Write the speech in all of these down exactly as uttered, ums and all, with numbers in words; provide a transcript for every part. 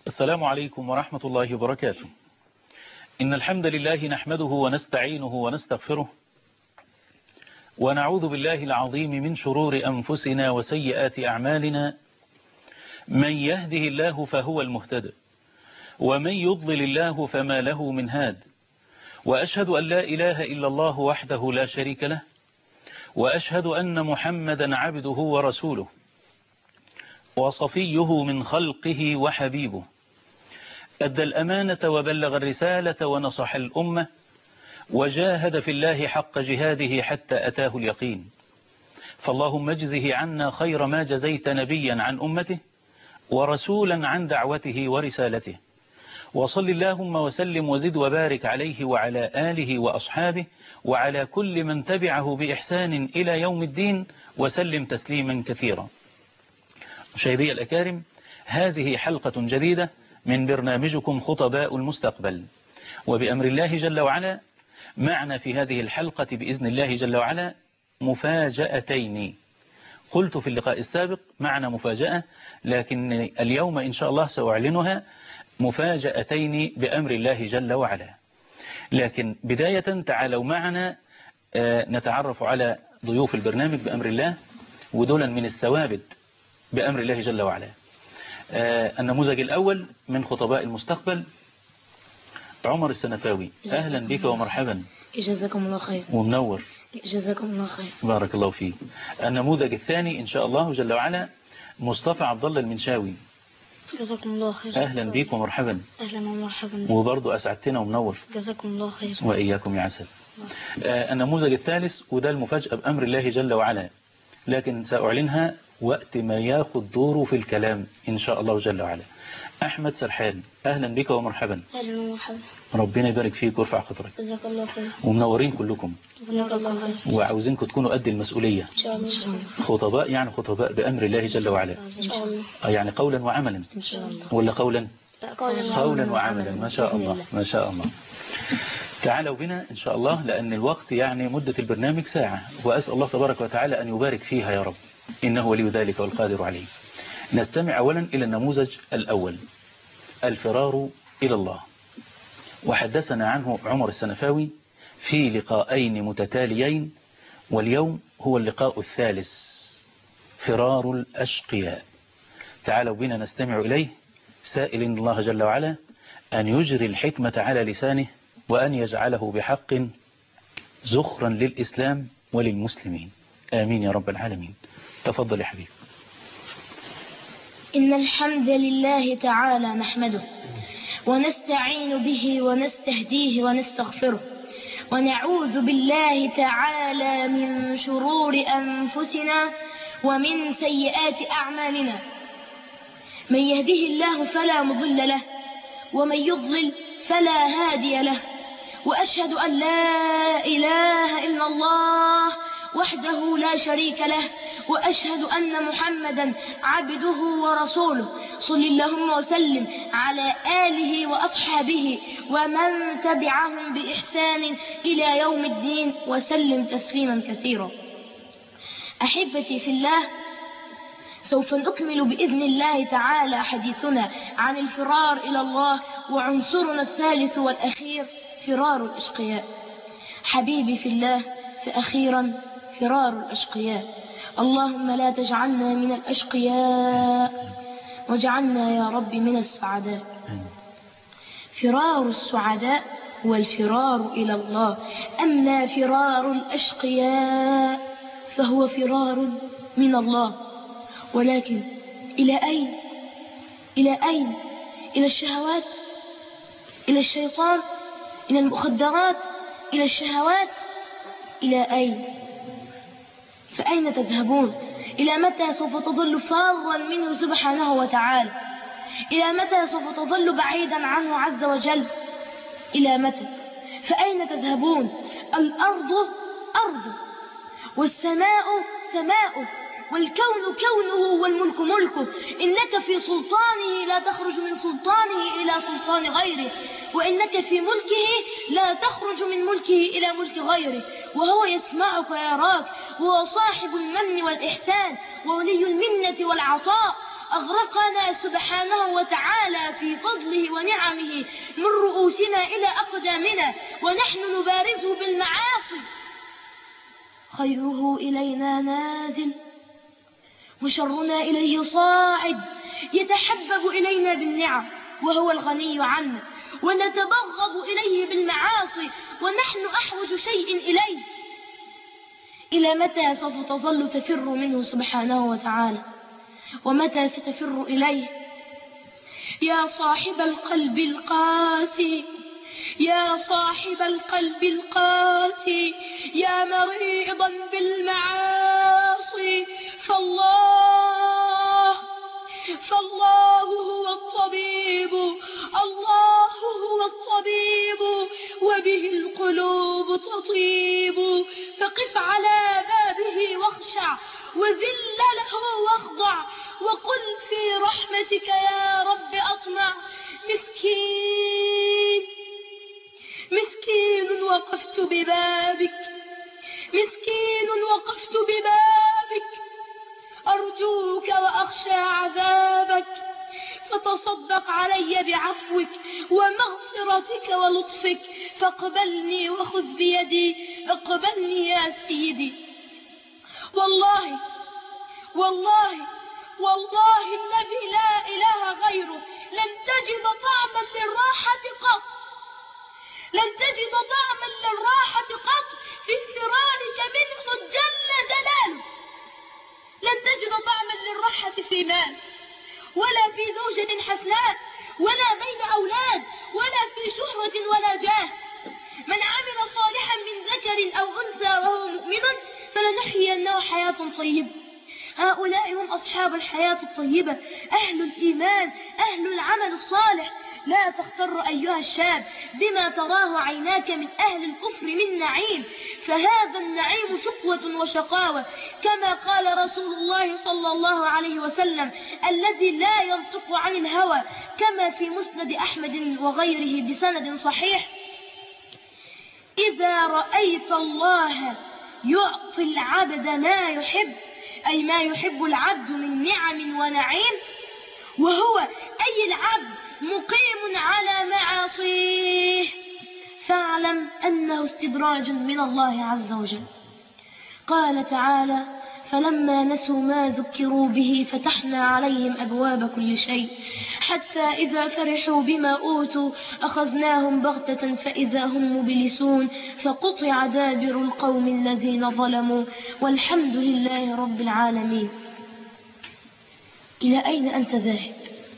السلام عليكم ورحمة الله وبركاته. إن الحمد لله نحمده ونستعينه ونستغفره ونعوذ بالله العظيم من شرور أنفسنا وسيئات أعمالنا. من يهده الله فهو المهتد ومن يضلل الله فما له من هاد، وأشهد أن لا إله إلا الله وحده لا شريك له، وأشهد أن محمدا عبده ورسوله وصفيه من خلقه وحبيبه، أدى الأمانة وبلغ الرسالة ونصح الأمة وجاهد في الله حق جهاده حتى أتاه اليقين. فاللهم اجزه عنا خير ما جزيت نبيا عن أمته ورسولا عن دعوته ورسالته، وصل اللهم وسلم وزد وبارك عليه وعلى آله وأصحابه وعلى كل من تبعه بإحسان إلى يوم الدين وسلم تسليما كثيرا. مشاهدي الأكارم، هذه حلقة جديدة من برنامجكم خطباء المستقبل، وبأمر الله جل وعلا معنا في هذه الحلقة بإذن الله جل وعلا مفاجأتين. قلت في اللقاء السابق معنا مفاجأة، لكن اليوم إن شاء الله سأعلنها مفاجأتين بأمر الله جل وعلا. لكن بداية تعالوا معنا نتعرف على ضيوف البرنامج بأمر الله، ودولا من الثوابت بأمر الله جل وعلا. النموذج الأول من خطباء المستقبل عمر السنفاوي، أهلا بك ومرحبا. جزاكم الله خير. ومنور. جزاكم الله خير. بارك الله فيك. النموذج الثاني إن شاء الله جل وعلا مصطفى عبد الله المنشاوي، جزاكم الله خير. أهلا بك ومرحبا. أهلا ومرحبا. وبرضه أسعدتنا ومنور. جزاكم الله خير. وإياكم يا عسل. آه النموذج الثالث، وده المفاجأة بأمر الله جل وعلا، لكن سأعلنها وقت ما ياخد دوره في الكلام إن شاء الله جل وعلا. أحمد سرحان، أهلا بك ومرحبا. أهلا ومرحبا. ربنا يبارك فيك ويرفع قدرك. جزاك الله خير. ومنورين كلكم، جزاك الله خير. وعاوزينكم تكونوا قد المسؤولية. إن شاء الله. خطباء يعني خطباء بأمر الله جل وعلا. إن شاء الله. يعني قولا وعملا. إن شاء الله. ولا قولا؟ قولا قولا وعملا. ما شاء الله ما شاء الله. تعالوا بنا إن شاء الله، لأن الوقت يعني مدة البرنامج ساعة، وأسأل الله تبارك وتعالى أن يبارك فيها يا رب، إنه ولي ذلك والقادر عليه. نستمع أولا إلى النموذج الأول، الفرار إلى الله، وحدثنا عنه عمر السنفاوي في لقاءين متتاليين، واليوم هو اللقاء الثالث، فرار الأشقياء. تعالوا بنا نستمع إليه، سائلين الله جل وعلا أن يجري الحكمة على لسانه وأن يجعله بحق زخرا للإسلام وللمسلمين، آمين يا رب العالمين. تفضل يا حبيب. إن الحمد لله تعالى نحمده ونستعين به ونستهديه ونستغفره، ونعوذ بالله تعالى من شرور أنفسنا ومن سيئات أعمالنا. من يهده الله فلا مضل له، ومن يضلل فلا هادي له، وأشهد أن لا إله إلا الله وحده لا شريك له، وأشهد أن محمدا عبده ورسوله، صل اللهم وسلم على آله وأصحابه ومن تبعهم بإحسان إلى يوم الدين وسلم تسليما كثيرا. أحبتي في الله، سوف نكمل بإذن الله تعالى حديثنا عن الفرار إلى الله، وعنصرنا الثالث والأخير فرار الأشقياء. حبيبي في الله، فأخيرا فرار الأشقياء. اللهم لا تجعلنا من الأشقياء، واجعلنا يا رب من السعداء. فرار السعداء والفرار إلى الله. أما فرار الأشقياء فهو فرار من الله، ولكن إلى أين؟ إلى أين؟ إلى الشهوات؟ إلى الشيطان؟ إلى المخدرات؟ إلى الشهوات؟ إلى أين؟ فأين تذهبون؟ إلى متى سوف تظل فارا منه سبحانه وتعالى؟ إلى متى سوف تظل بعيدا عنه عز وجل؟ إلى متى؟ فأين تذهبون؟ الأرض أرض، والسماء سماء، والكون كونه، والملك ملكه. إنك في سلطانه لا تخرج من سلطانه إلى سلطان غيره، وإنك في ملكه لا تخرج من ملكه إلى ملك غيره، وهو يسمعك ويراك، وهو صاحب المن والإحسان وولي المنة والعطاء، أغرقنا سبحانه وتعالى في فضله ونعمه من رؤوسنا إلى أقدامنا ونحن نبارزه بالمعاصي. خيره إلينا نازل وشرنا إليه صاعد، يتحبب إلينا بالنعم وهو الغني عنا، ونتبغض إليه بالمعاصي ونحن أحوج شيء إليه. إلى متى سوف تظل تفر منه سبحانه وتعالى؟ ومتى ستفر إليه؟ يا صاحب القلب القاسي، يا صاحب القلب القاسي، يا مريضا بالمعاصي، فالله فالله هو الطبيب، الله هو الطبيب، وبه القلوب تطيب. فقف على بابه واخشع وذل له واخضع، وقل في رحمتك يا رب أطمع. مسكين مسكين وقفت ببابك، مسكين وقفت ببابك، أرجوك وأخشى عذابك، فتصدق علي بعفوك ومغفرتك ولطفك، فاقبلني وخذ بيدي، اقبلني يا سيدي. والله والله والله الذي لا إله غيره لن تجد طعما للراحة قط، لن تجد طعما للراحة قط في انفرادك منه جل جلاله. لن تجد طعما للراحة في مال، ولا في زوجة حسناء، ولا بين أولاد، ولا في شهرة ولا جاه. من عمل صالحا من ذكر أو أنثى وهو مؤمن فلنحيينه حياة طيبة. هؤلاء هم أصحاب الحياة الطيبة، أهل الإيمان، أهل العمل الصالح. لا تغتر أيها الشاب بما تراه عيناك من أهل الكفر من نعيم، فهذا النعيم شقوة وشقاوة، كما قال رسول الله صلى الله عليه وسلم الذي لا ينطق عن الهوى، كما في مسند أحمد وغيره بسند صحيح: إذا رأيت الله يعطي العبد ما يحب، أي ما يحب العبد من نعم ونعيم، وهو أي العبد مقيم على معاصيه، فاعلم أنه استدراج من الله عز وجل. قال تعالى: فلما نسوا ما ذكروا به فتحنا عليهم أبواب كل شيء حتى إذا فرحوا بما أوتوا أخذناهم بغتة فإذا هم مبلسون فقطع دابر القوم الذين ظلموا والحمد لله رب العالمين. إلى أين أنت ذاهب؟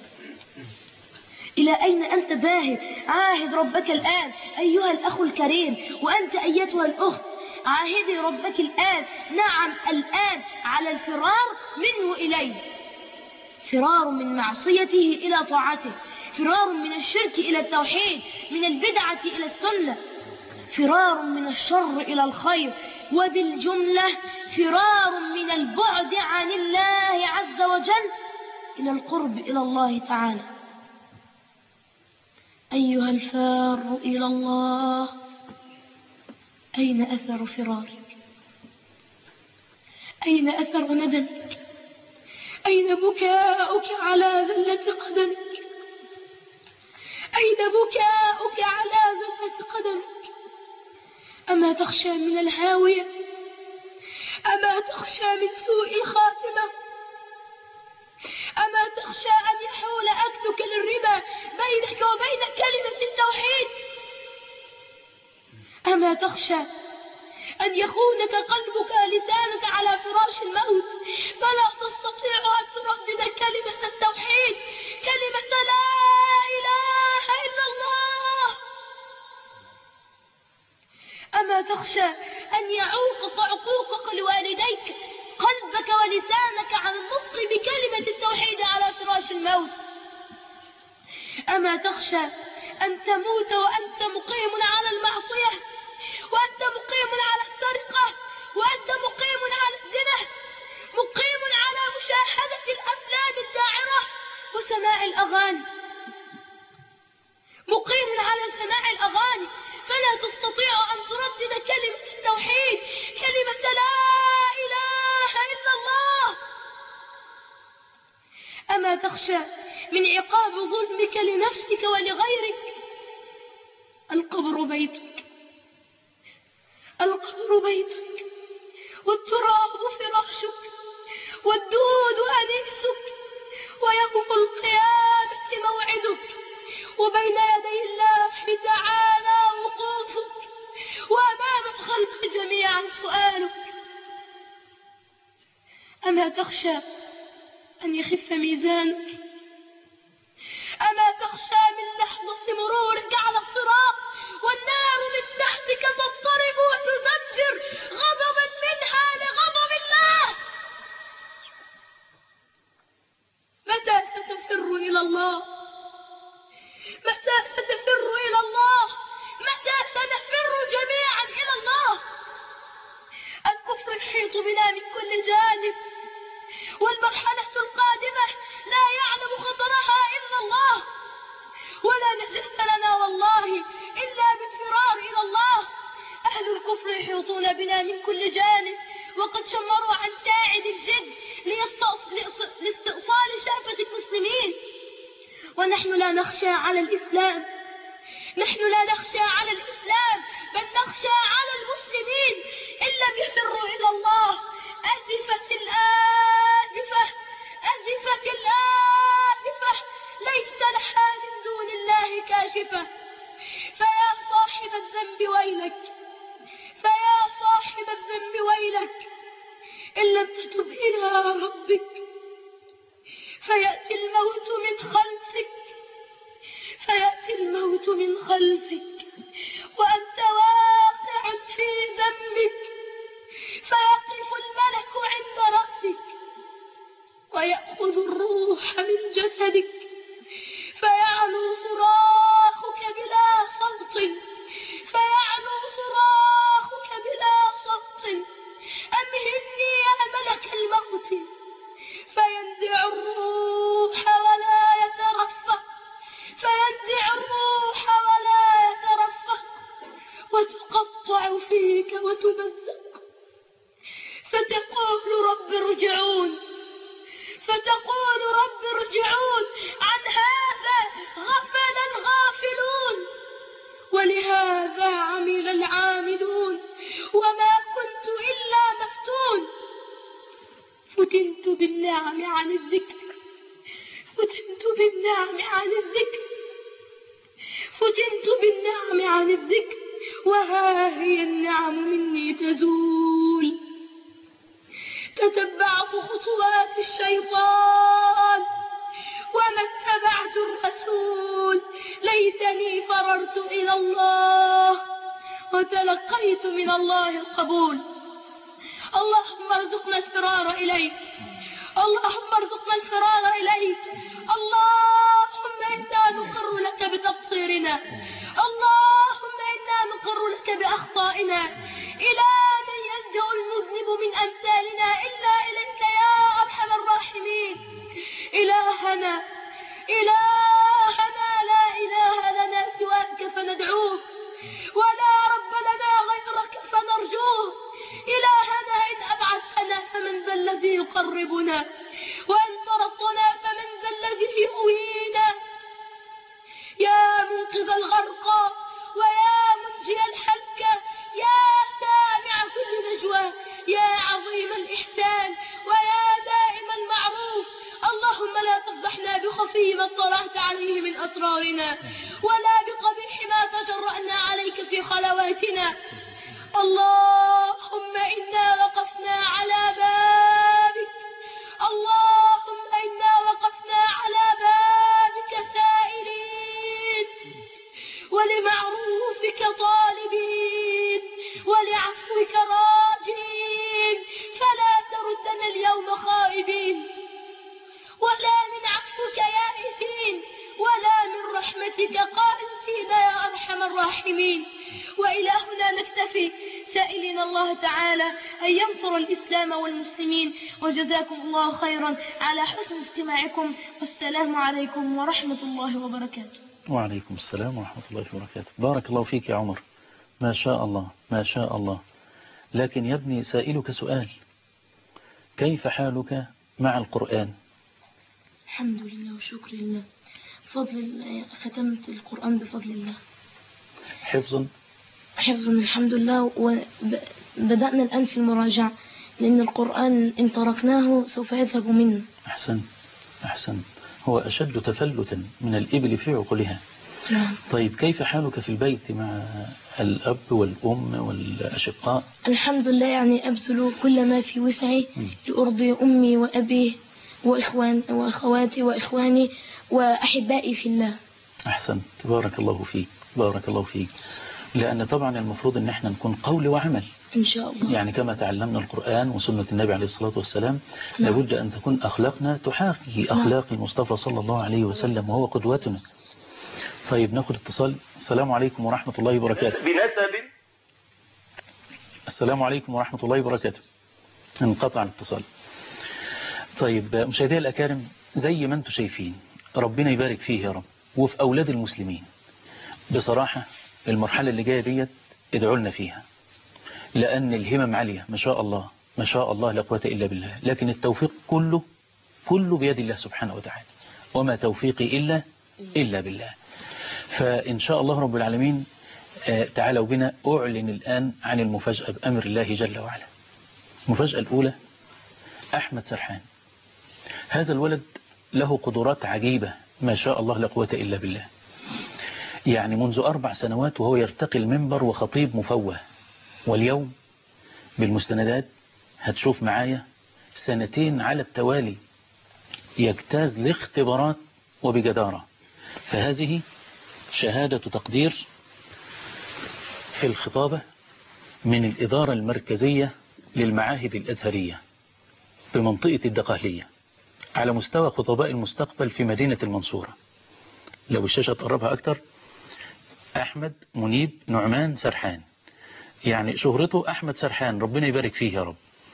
إلى أين أنت ذاهب؟ عاهد ربك الآن أيها الأخ الكريم، وأنت أيتها الأخت عاهدي ربك الآن، نعم الآن، على الفرار منه إليه، فرار من معصيته إلى طاعته، فرار من الشرك إلى التوحيد، من البدعة إلى السنة، فرار من الشر إلى الخير، وبالجملة فرار من البعد عن الله عز وجل إلى القرب إلى الله تعالى. أيها الفار إلى الله، أين أثر فرارك؟ أين أثر ندمك؟ أين بكاؤك على ذلة قدمك؟ أين بكاؤك على ذلة قدمك؟ أما تخشى من الهاوية؟ أما تخشى من سوء الخاتمة؟ أما تخشى أن يحول أكلك للربا بينك وبين كلمة التوحيد؟ أما تخشى أن يخونك قلبك لسانك على فراش الموت فلا تستطيع أن تردد كلمة التوحيد، كلمة لا إله إلا الله؟ أما تخشى أن يعوقك عقوقك لوالديك قلبك ولسانك عن النطق بكلمة التوحيد على فراش الموت؟ أما تخشى أن تموت وأنت مقيم على المعصية، وأنت مقيم على السرقة، وأنت مقيم على الزنا، مقيم على مشاهدة الأفلام الداعرة وسماع الأغاني، مقيم على سماع الأغاني، فلا تستطيع أن تردد كلمة التوحيد، كلمة لا إله إلا الله. أما أما تخشى من عقاب ظلمك لنفسك ولغيرك؟ القبر بيتك، القبر بيتك، والتراب فراشك، والدود أنيسك، ويوم القيامة موعدك، وبين يدي الله تعالى وقوفك، وأمام الخلق جميعا سؤالك. أما تخشى أن يخف ميزانك؟ أما تخشى من لحظة مرورك على الصراط والنار من تحتك تضطرب وتزمجر غضبا منها لغضب الله؟ متى ستفر إلى الله؟ متى ستفر إلى الله؟ متى سنفر جميعا إلى الله؟ الكفر يحيط بنا من كل جانب، والمرحلة القادمة لا يعلم خطرها إلا الله، ولا نجاة لنا والله إلا بالفرار إلى الله. أهل الكفر يحيطون بنا من كل جانب، وقد شمروا عن ساعد الجد لاستئصال شهوة المسلمين، ونحن لا نخشى على الإسلام، نحن لا نخشى على الإسلام، بل نخشى على المسلمين إن لم يفروا إلى الله. أزفت الآزفة، أزفت الآزفة، ليس لها من دون الله كاشفة. فيا صاحب الذنب ويلك، فيا صاحب الذنب ويلك، إن لم تتب إلى ربك فيأتي الموت من خلفك، فيأتي الموت من خلفك وأنت واقع في ذنبك، فيقف الملك عند رأسك ويأخذ الروح من جسدك، فيعلو صراخك بلا صوت، فيعلو صراخك بلا صوت: أمهلني يا ملك الموت. فينزع الروح ولا يترفق، فينزع الروح ولا يترفق، وتقطع فيك وتمزق، فتقول رب ارجعون، فتقول رب ارجعون، عن هذا غفل الغافلون، ولهذا عمل العاملون، وما كنت إلا مفتون. فتنت بالنعم عن الذكر، فتنت بالنعم عن الذكر، فتنت بالنعم عن الذكر، وها هي النعم مني تزول. تتبعت خطوات الشيطان وما اتبعت الرسول، ليتني فررت إلى الله وتلقيت من الله القبول. اللهم ارزقنا الفرار إليك، اللهم ارزقنا الفرار إليك. اللهم إنا نقر لك بتقصيرنا، اللهم إنا نقر لك بأخطائنا. إلى من يلجأ المذنب من أمثالنا إلا إليك يا أرحم الراحمين. إلهنا إلهنا لا إله لنا سواك فندعوه، ولا رب لنا غيرك فنرجوه. إلهنا إن أبعدتنا فمن ذا الذي يقربنا، وإن طردتنا فمن ذا الذي يؤوينا. يا منقذ الغرقى ويا منجي الحلقى، يا سامع كل نجوى، يا عظيم الإحسان ويا دائم المعروف. اللهم لا تفضحنا بخفي ما اطلعت عليه من أسرارنا، ولا بقبيح ما تجرأنا عليك في خلواتنا. اللهم إنا وقفنا على بابك، اللهم إنا وقفنا على بابك سائلين، ولمعروفك طالبين، ولعفوك راجين، فلا تردنا اليوم خائبين، ولا من عفوك يائسين، ولا من رحمتك قائسين يا أرحم الراحمين. وإلى هنا نكتفي، سائلين الله تعالى أن ينصر الإسلام والمسلمين. وجزاكم الله خيرا على حسن استماعكم، والسلام عليكم ورحمة الله وبركاته. وعليكم السلام ورحمة الله وبركاته. بارك الله فيك يا عمر، ما شاء الله ما شاء الله. لكن يا ابني سائلك سؤال: كيف حالك مع القرآن؟ الحمد لله وشكر لله. بفضل الله ختمت القرآن بفضل الله. حفظا؟ حفظا الحمد لله. وبدأنا الآن في المراجعة لأن القرآن إن تركناه سوف يذهب منا. أحسنت أحسنت. هو أشد تفلتا من الإبل في عقلها. نعم. طيب كيف حالك في البيت مع الأب والأم والأشقاء؟ الحمد لله، يعني أبذل كل ما في وسعي لأرضي أمي وأبي وإخوان وأخواتي وإخواني وأحبائي في الله. أحسنت، بارك الله فيك بارك الله فيك. لأن طبعا المفروض أن احنا نكون قول وعمل إن شاء الله. يعني كما تعلمنا القرآن وسنة النبي عليه الصلاة والسلام. نعم. لابد أن تكون أخلاقنا تحاكي أخلاق نعم. المصطفى صلى الله عليه وسلم وهو قدوتنا. طيب ناخد اتصال. السلام عليكم ورحمة الله وبركاته. بنسب. السلام عليكم ورحمة الله وبركاته. انقطع الاتصال. طيب مشاهدي الأكارم، زي ما انتم شايفين ربنا يبارك فيه يا رب وفي أولاد المسلمين. بصراحة المرحلة اللي جاية ديت ادعوا لنا فيها، لأن الهمم عالية ما شاء الله ما شاء الله لا قوة إلا بالله، لكن التوفيق كله كله بيد الله سبحانه وتعالى، وما توفيقي إلا إلا بالله. فإن شاء الله رب العالمين تعالوا بنا أعلن الآن عن المفاجأة بأمر الله جل وعلا. المفاجأة الأولى أحمد سرحان. هذا الولد له قدرات عجيبة ما شاء الله لا قوة إلا بالله. يعني منذ أربع سنوات وهو يرتقي المنبر وخطيب مفوه، واليوم بالمستندات هتشوف معايا سنتين على التوالي يجتاز الاختبارات وبجدارة. فهذه شهادة تقدير في الخطابة من الإدارة المركزية للمعاهد الأزهرية بمنطقة الدقهلية على مستوى خطباء المستقبل في مدينة المنصورة. لو الشاشة تقربها أكتر، أحمد منيب نعمان سرحان، يعني شهرته أحمد سرحان ربنا يبارك فيه يا رب.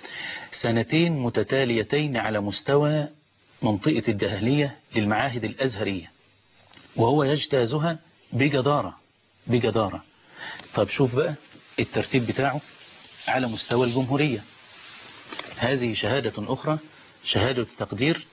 سنتين متتاليتين على مستوى منطقة الدقهلية للمعاهد الأزهرية وهو يجتازها بجدارة بجدارة. طب شوف بقى الترتيب بتاعه على مستوى الجمهورية. هذه شهادة أخرى، شهادة تقدير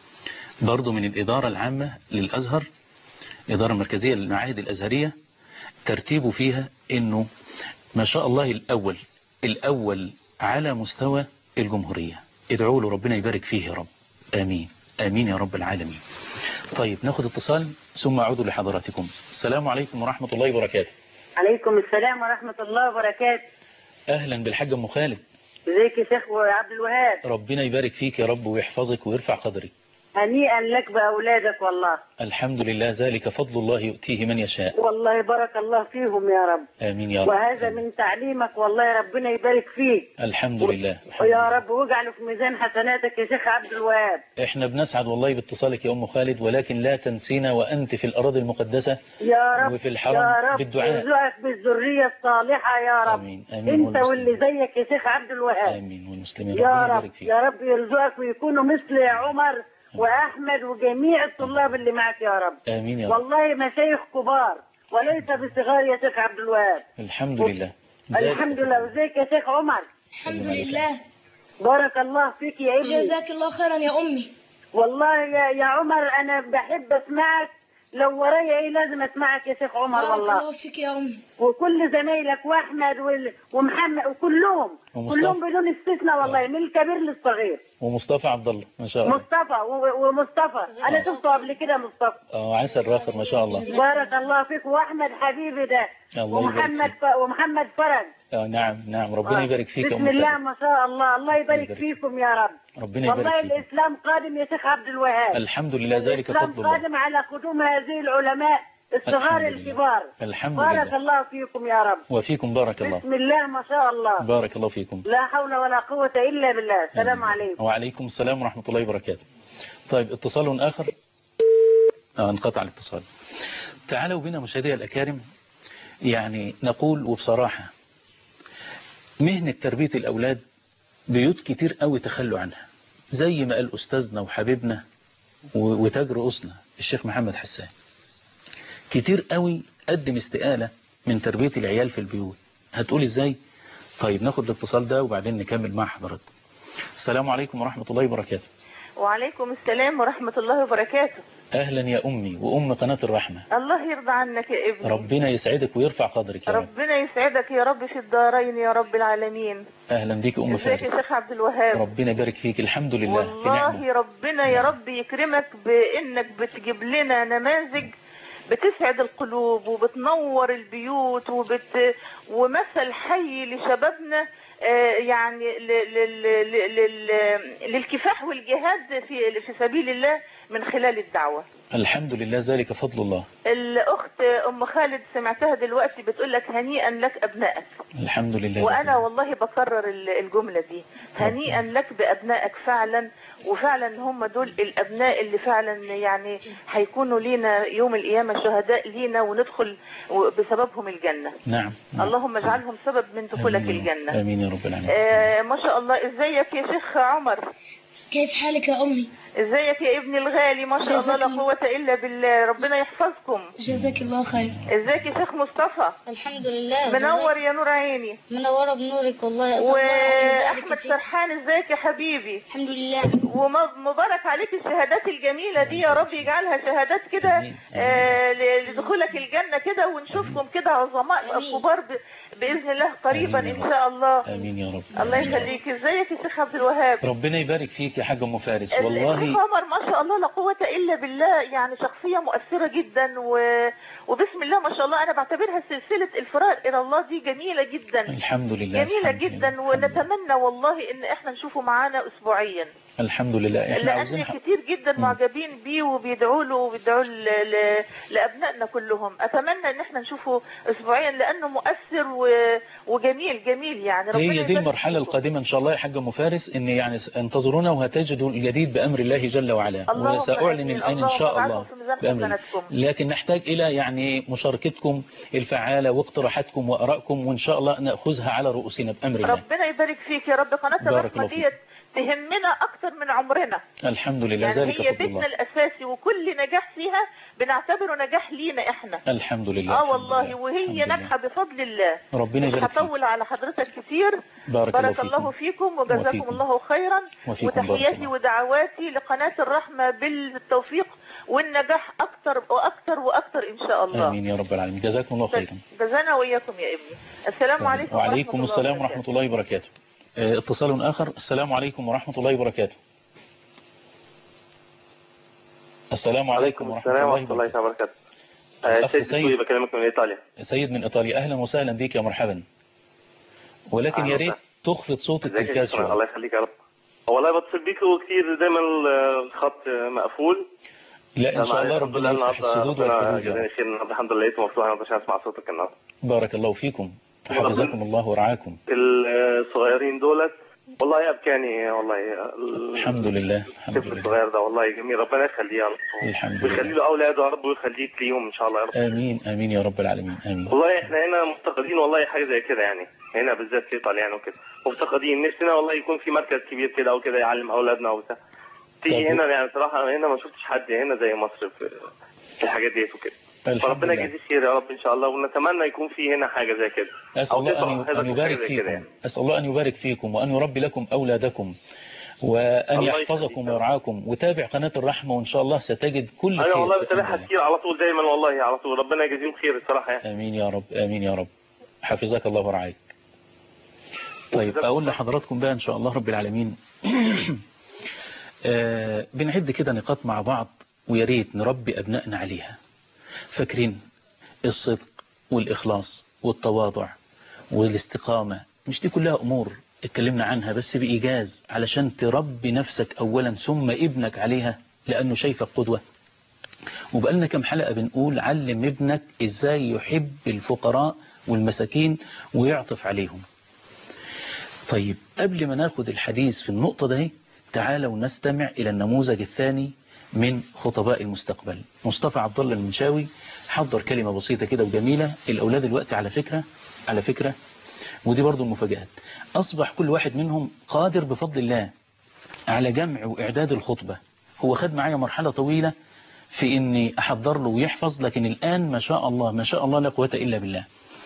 برضو من الإدارة العامة للأزهر، الإدارة المركزية للمعاهد الأزهرية. ترتيبه فيها إنه ما شاء الله الأول الأول على مستوى الجمهورية. ادعوا له ربنا يبارك فيه يا رب. آمين آمين يا رب العالمين. طيب ناخد اتصال ثم أعود لحضراتكم. السلام عليكم ورحمة الله وبركاته. عليكم السلام ورحمة الله وبركاته. أهلا بالحاج أم خالد. ازيك يا شيخ عبد الوهاب؟ ربنا يبارك فيك يا رب ويحفظك ويرفع قدرك. هنيئا لك بأولادك والله. الحمد لله، ذلك فضل الله يؤتيه من يشاء. والله بارك الله فيهم يا رب. آمين يا رب. وهذا من تعليمك والله ربنا يبارك فيك. الحمد لله. ويا رب واجعله في ميزان حسناتك يا شيخ عبد الوهاب. احنا بنسعد والله باتصالك يا أم خالد، ولكن لا تنسينا وأنت في الأراضي المقدسة يا رب وفي الحرم يا رب بالدعاء. يرزقك بالذرية الصالحة يا رب. آمين آمين. انت واللي زيك يا شيخ عبد الوهاب. آمين والمسلمين. يا رب يا رب يرزقك ويكونوا مثل عمر وأحمد وجميع الطلاب اللي معك يا رب. آمين يا رب. والله مشايخ كبار وليس بصغار يا شيخ عبد الوهاب. الحمد لله. الحمد لله. وزيك يا شيخ عمر؟ الحمد لله. بارك الله فيك يا ابني. جزاك الله خيرا يا أمي. والله يا, يا عمر أنا بحب أسمعك، لو ورايا إيه لازم أسمعك يا شيخ عمر والله. بارك الله فيك يا أمي. وكل زمايلك وأحمد ومحمد وكلهم ومصطفى. كلهم بدون استثناء والله من الكبير للصغير. ومصطفى عبد الله ما شاء الله. مصطفى ومصطفى أنا شفته قبل كده مصطفى. اه عسل راخر ما شاء الله. بارك الله فيك. وأحمد حبيبي ده ومحمد ف... ومحمد فرج. اه نعم نعم ربنا يبارك فيك. بسم الله ما شاء الله. الله يبارك فيكم يا رب. ربنا يبارك والله فيك. الإسلام قادم يا شيخ عبد الوهاب. الحمد لله ذلك فضل الله. الإسلام قادم على قدوم هذه العلماء الصغار الكبار. الحمد بارك لله. الله فيكم يا رب. وفيكم بارك الله. بسم الله ما شاء الله. بارك الله فيكم. لا حول ولا قوة إلا بالله. السلام عليكم. وعليكم السلام ورحمة الله وبركاته. طيب اتصال آخر. آه انقطع الاتصال. تعالوا بنا مشاهدي الأكارم، يعني نقول وبصراحة مهنة تربية الأولاد بيوت كتير قوي تخلوا عنها، زي ما قال أستاذنا وحبيبنا وتاج رؤوسنا الشيخ محمد حسان. كتير قوي قدم استقالة من تربية العيال في البيوت. هتقول ازاي؟ طيب ناخد الاتصال ده وبعدين نكمل مع حضرتك. السلام عليكم ورحمة الله وبركاته. وعليكم السلام ورحمة الله وبركاته. أهلا يا أمي وأم قناة الرحمة. الله يرضى عنك يا ابني. ربنا يسعدك ويرفع قدرك يا رب. ربنا يسعدك يا رب في الدارين يا رب العالمين. أهلا بيك أم فارس. ازيك يا شيخ عبد الوهاب؟ ربنا يبارك فيك. الحمد لله والله في نعمة. ربنا يا رب يكرمك بإنك بتجيب لنا نماذج بتسعد القلوب وبتنور البيوت وبت ومثل حي لشبابنا، آه يعني ل... ل... ل... ل... للكفاح والجهاد في في سبيل الله من خلال الدعوة. الحمد لله ذلك فضل الله. الأخت أم خالد سمعتها دلوقتي بتقول لك هنيئا لك أبنائك. الحمد لله. وأنا والله بكرر الجملة دي، هنيئا لك بأبنائك فعلا، وفعلا هم دول الأبناء اللي فعلا يعني هيكونوا لينا يوم القيامة شهداء لينا وندخل بسببهم الجنة. نعم, نعم. اللهم اجعلهم سبب من دخولك الجنة. آمين يا رب العالمين. آه ما شاء الله. ازيك يا شيخ عمر؟ كيف حالك يا أمي؟ ازيك يا ابني الغالي؟ ما شاء الله لا قوة إلا بالله، ربنا يحفظكم. جزاك الله خير. ازيك يا شيخ مصطفى؟ الحمد لله. منور يا نور عيني. منورة بنورك والله. وأحمد سرحان ازيك يا حبيبي؟ الحمد لله. ومبارك عليك الشهادات الجميلة دي، يا رب يجعلها شهادات كده آه لدخولك الجنة كده، ونشوفكم كده عظماء كبار بإذن الله قريبا إن شاء الله. آمين يا رب. الله يخليك. ازيك يا شيخ عبد الوهاب؟ ربنا يبارك فيك يا حاج أم فارس. والله الشيخ عمر ما شاء الله لا قوة إلا بالله، يعني شخصية مؤثرة جدا و... وبسم الله ما شاء الله. أنا بعتبرها سلسلة الفرار إلى الله دي جميلة جدا. الحمد لله. جميلة الحمد جدا لله. ونتمنى والله إن إحنا نشوفه معانا أسبوعيا. الحمد لله. إحنا لأن عاوزين كتير جدا معجبين بيه وبيدعوا له وبيدعوا ل... ل... لأبنائنا كلهم. أتمنى إن إحنا نشوفه أسبوعيا لأنه مؤثر و... وجميل جميل يعني. ربنا هي دي المرحلة القادمة إن شاء الله يا حاج أم فارس، إن يعني انتظرونا وهتجدوا الجديد بأمر الله جل وعلا، وسأعلن الآن إن شاء الله بأمر الله. لكن نحتاج إلى يعني مشاركتكم الفعالة واقتراحاتكم وآرائكم، وإن شاء الله نأخذها على رؤوسنا بأمر الله. ربنا يبارك فيك يا رب. قناة الرحمة ديت تهمنا أكتر من عمرنا. الحمد لله. يعني ذلك هي بيتنا الأساسي، وكل نجاح فيها بنعتبره نجاح لينا إحنا. الحمد لله. آه والله. وهي ناجحة بفضل الله. ربنا يبارك فيك. هطول على حضرتك كتير. بارك, بارك الله, الله فيكم وجزاكم الله خيرا. وتحياتي ودعواتي لقناة الرحمة بالتوفيق والنجاح أكتر وأكتر وأكتر إن شاء الله. آمين يا رب العالمين. جزاكم الله خيرا. جزانا وإياكم يا ابني. السلام عليكم. وعليكم السلام ورحمة الله وبركاته. اتصال آخر. السلام عليكم ورحمة الله وبركاته. السلام عليكم ورحمة الله وبركاته. وبركاته. سيد سيد بكلمك من إيطاليا. سيد من إيطاليا. أهلا وسهلا بك يا مرحبا. ولكن يا ريت تخفض صوت التلفاز شوية. الله يخليك يا رب. والله بتصل بيك كتير دايما الخط مقفول. لا إن شاء الله ربنا يفتح السدود والفروج. الحمد لله لقيته مفتوح عشان أسمع صوتك النهارده. بارك الله فيكم. حفظكم الله ورعاكم. الصغيرين دولت والله أبكاني والله. الحمد لله. الحمد لله. الصغير ده والله جميل، ربنا يخليه يا رب. الحمد لله. ويخلي له أولاده يا رب ويخليك ليهم إن شاء الله يا رب. آمين آمين يا رب العالمين. آمين. والله إحنا هنا مفتقدين والله حاجة زي كده يعني، هنا بالذات في إيطاليا يعني وكده مفتقدين. نفسنا والله يكون في مركز كبير كده أو كده يعلم أولادنا وبتاع. تيجي هنا يعني صراحة هنا ما شفتش حد هنا زي مصر في الحاجات ديت وكده. فربنا يجزيه خير يا رب ان شاء الله، ونتمنى يكون في هنا حاجه زي كده. اسال الله ان يبارك فيكم. يعني. اسال الله ان يبارك فيكم وان يربي لكم اولادكم وان يحفظكم ويرعاكم. وتابع قناه الرحمه وان شاء الله ستجد كل خير. ايوه والله بتابعها كتير على طول دايما والله على طول. ربنا يجزيهم خير الصراحه يعني. امين يا رب. امين يا رب. حفظك الله ورعاك. طيب اقول لحضراتكم بقى ان شاء الله رب العالمين. آه بنعد كده نقاط مع بعض ويا ريت نربي ابنائنا عليها. فاكرين الصدق والإخلاص والتواضع والاستقامة، مش دي كلها أمور اتكلمنا عنها بس بإيجاز علشان تربي نفسك أولا ثم ابنك عليها لأنه شايفك قدوة. وبقالنا كم حلقة بنقول علم ابنك إزاي يحب الفقراء والمساكين ويعطف عليهم. طيب قبل ما ناخد الحديث في النقطة ده تعالوا نستمع إلى النموذج الثاني من خطباء المستقبل. مصطفى عبد الله المنشاوي حضر كلمة بسيطة كده وجميلة. الأولاد الوقت على فكرة على فكرة ودي برضو المفاجآت، أصبح كل واحد منهم قادر بفضل الله على جمع وإعداد الخطبة. هو خد معايا مرحلة طويلة في إني أحضر له ويحفظ، لكن الآن ما شاء الله ما شاء الله لا قوة إلا بالله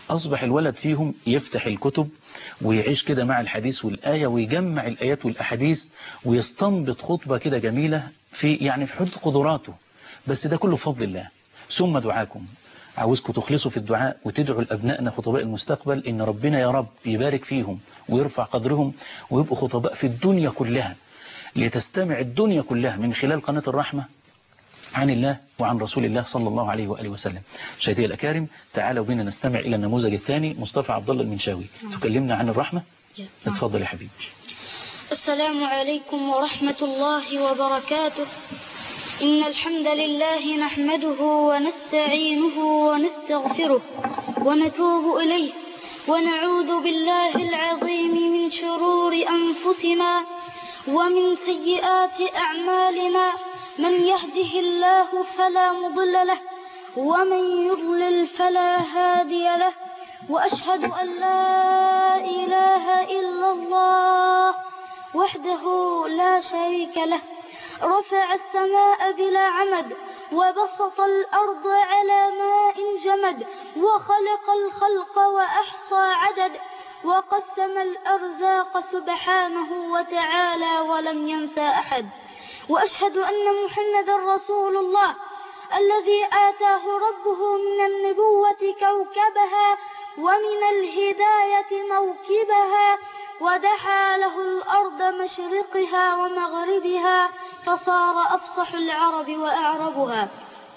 أصبح الولد فيهم يفتح الكتب ويعيش كده مع الحديث والآية ويجمع الآيات والأحاديث ويستنبط خطبة كده جميلة في يعني في حدود قدراته. بس ده كله بفضل الله. ثم دعاكم، عاوزكم تخلصوا في الدعاء وتدعوا لأبنائنا خطباء المستقبل إن ربنا يا رب يبارك فيهم ويرفع قدرهم ويبقوا خطباء في الدنيا كلها، لتستمع الدنيا كلها من خلال قناة الرحمة عن الله وعن رسول الله صلى الله عليه وآله وسلم. مشاهدي الأكارم، تعالوا بنا نستمع إلى النموذج الثاني. مصطفى عبد الله المنشاوي تكلمنا عن الرحمة. اتفضل يا حبيبي. السلام عليكم ورحمة الله وبركاته. إن الحمد لله نحمده ونستعينه ونستغفره ونتوب إليه ونعوذ بالله العظيم من شرور أنفسنا ومن سيئات أعمالنا. من يهده الله فلا مضل له ومن يضلل فلا هادي له. وأشهد أن لا إله إلا الله وحده لا شريك له. رفع السماء بلا عمد وبسط الأرض على ماء جمد وخلق الخلق وأحصى عدد وقسم الأرزاق سبحانه وتعالى ولم ينسى أحد. وأشهد أن محمدا رسول الله الذي آتاه ربه من النبوة كوكبها ومن الهداية موكبها ودحى له الأرض مشرقها ومغربها فصار أفصح العرب وأعربها.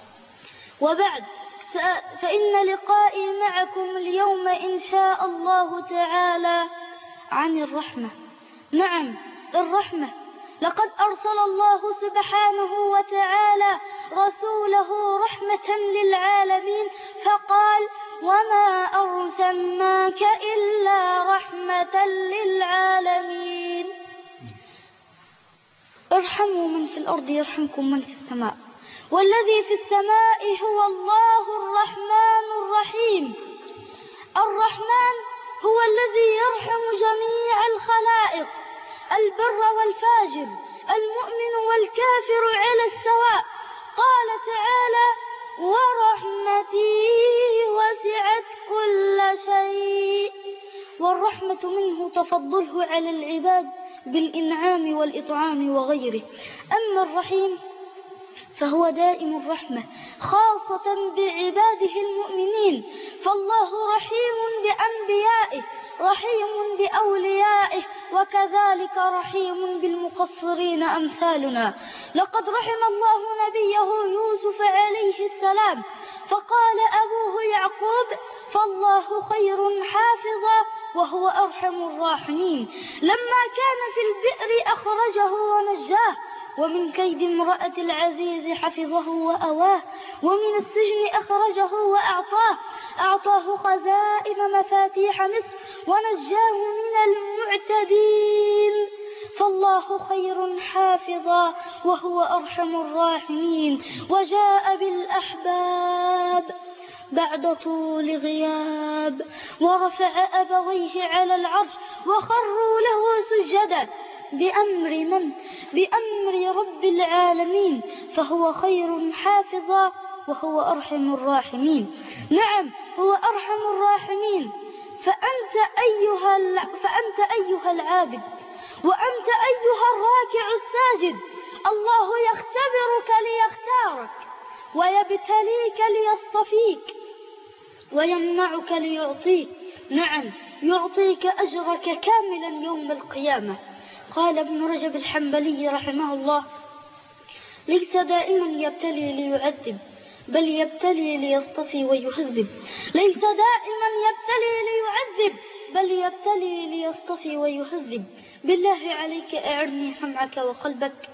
وبعد، فإن لقائي معكم اليوم إن شاء الله تعالى عن الرحمة. نعم، الرحمة. لقد أرسل الله سبحانه وتعالى رسوله رحمة للعالمين فقال: وما أرسلناك إلا رحمة للعالمين. ارحموا من في الأرض يرحمكم من في السماء، والذي في السماء هو الله الرحمن الرحيم. الرحمن هو الذي يرحم جميع الخلائق، البر والفاجر، المؤمن والكافر على السواء. قال تعالى: ورحمتي وسعت كل شيء. والرحمة منه تفضله على العباد بالإنعام والإطعام وغيره. أما الرحيم فهو دائم الرحمة خاصة بعباده المؤمنين، فالله رحيم بأنبيائه رحيم بأوليائه وكذلك رحيم بالمقصرين أمثالنا. لقد رحم الله نبيه يوسف عليه السلام فقال أبوه يعقوب: فالله خير حافظا وهو أرحم الراحمين. لما كان في البئر أخرجه ونجاه، ومن كيد امرأة العزيز حفظه وأواه، ومن السجن أخرجه وأعطاه أعطاه خزائن مفاتيح مصر ونجاه من المعتدين. فالله خير حافظا وهو أرحم الراحمين. وجاء بالأحباب بعد طول غياب ورفع أبويه على العرش وخروا له سجدا بأمر من؟ بأمر رب العالمين، فهو خير حافظا وهو أرحم الراحمين. نعم، هو أرحم الراحمين. فأنت أيها فأنت أيها العابد، وأنت أيها الراكع الساجد، الله يختبرك ليختارك، ويبتليك ليصطفيك، ويمنعك ليعطيك. نعم، يعطيك أجرك كاملا يوم القيامة. قال ابن رجب الحنبلي رحمه الله: ليس دائما يبتلي ليعذب، بل يبتلي ليصطفي ويهذب. ليس دائما يبتلي ليعذب، بل يبتلي ليصطفي ويهذب. بالله عليك أعني سمعك وقلبك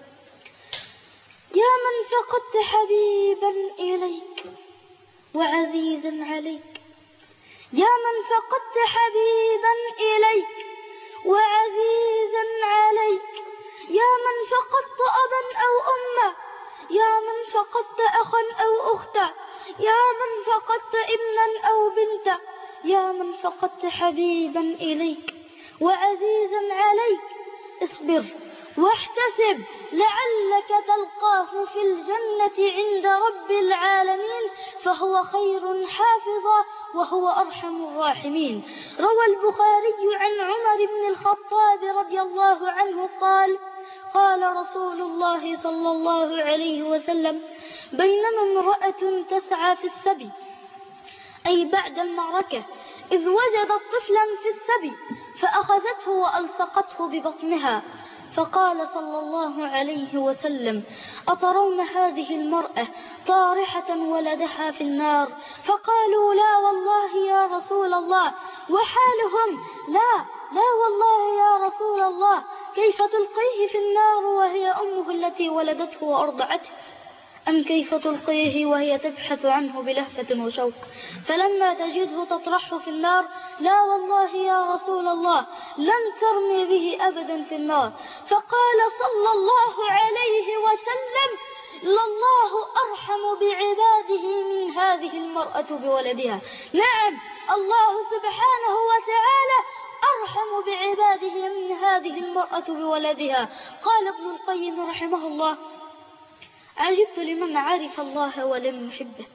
يا من فقدت حبيبا إليك وعزيزا عليك، يا من فقدت حبيبا إليك وعزيزا عليك، يا من فقدت أبا أو أما، يا من فقدت أخا أو أختا، يا من فقدت ابنا أو بنتا، يا من فقدت حبيبا إليك وعزيزا عليك. اصبر واحتسب لعلك تلقاه في الجنة عند رب العالمين، فهو خير حافظا وهو أرحم الراحمين. روى البخاري عن عمر بن الخطاب رضي الله عنه قال قال رسول الله صلى الله عليه وسلم: بينما امرأة تسعى في السبي، أي بعد المعركة، إذ وجدت طفلا في السبي فأخذته وألصقته ببطنها، فقال صلى الله عليه وسلم: أترون هذه المرأة طارحة ولدها في النار؟ فقالوا: لا والله يا رسول الله. وحالهم: لا لا والله يا رسول الله، كيف تلقيه في النار وهي أمه التي ولدته وأرضعته؟ أم كيف تلقيه وهي تبحث عنه بلهفة وشوق؟ فلما تجده تطرحه في النار: لا والله يا رسول الله، لن ترمي به أبدا في النار. فقال صلى الله عليه وسلم: لله أرحم بعباده من هذه المرأة بولدها. نعم، الله سبحانه وتعالى أرحم بعباده من هذه المرأة بولدها. قال ابن القيم رحمه الله: عجبت لمن عرف الله ولم يحبه،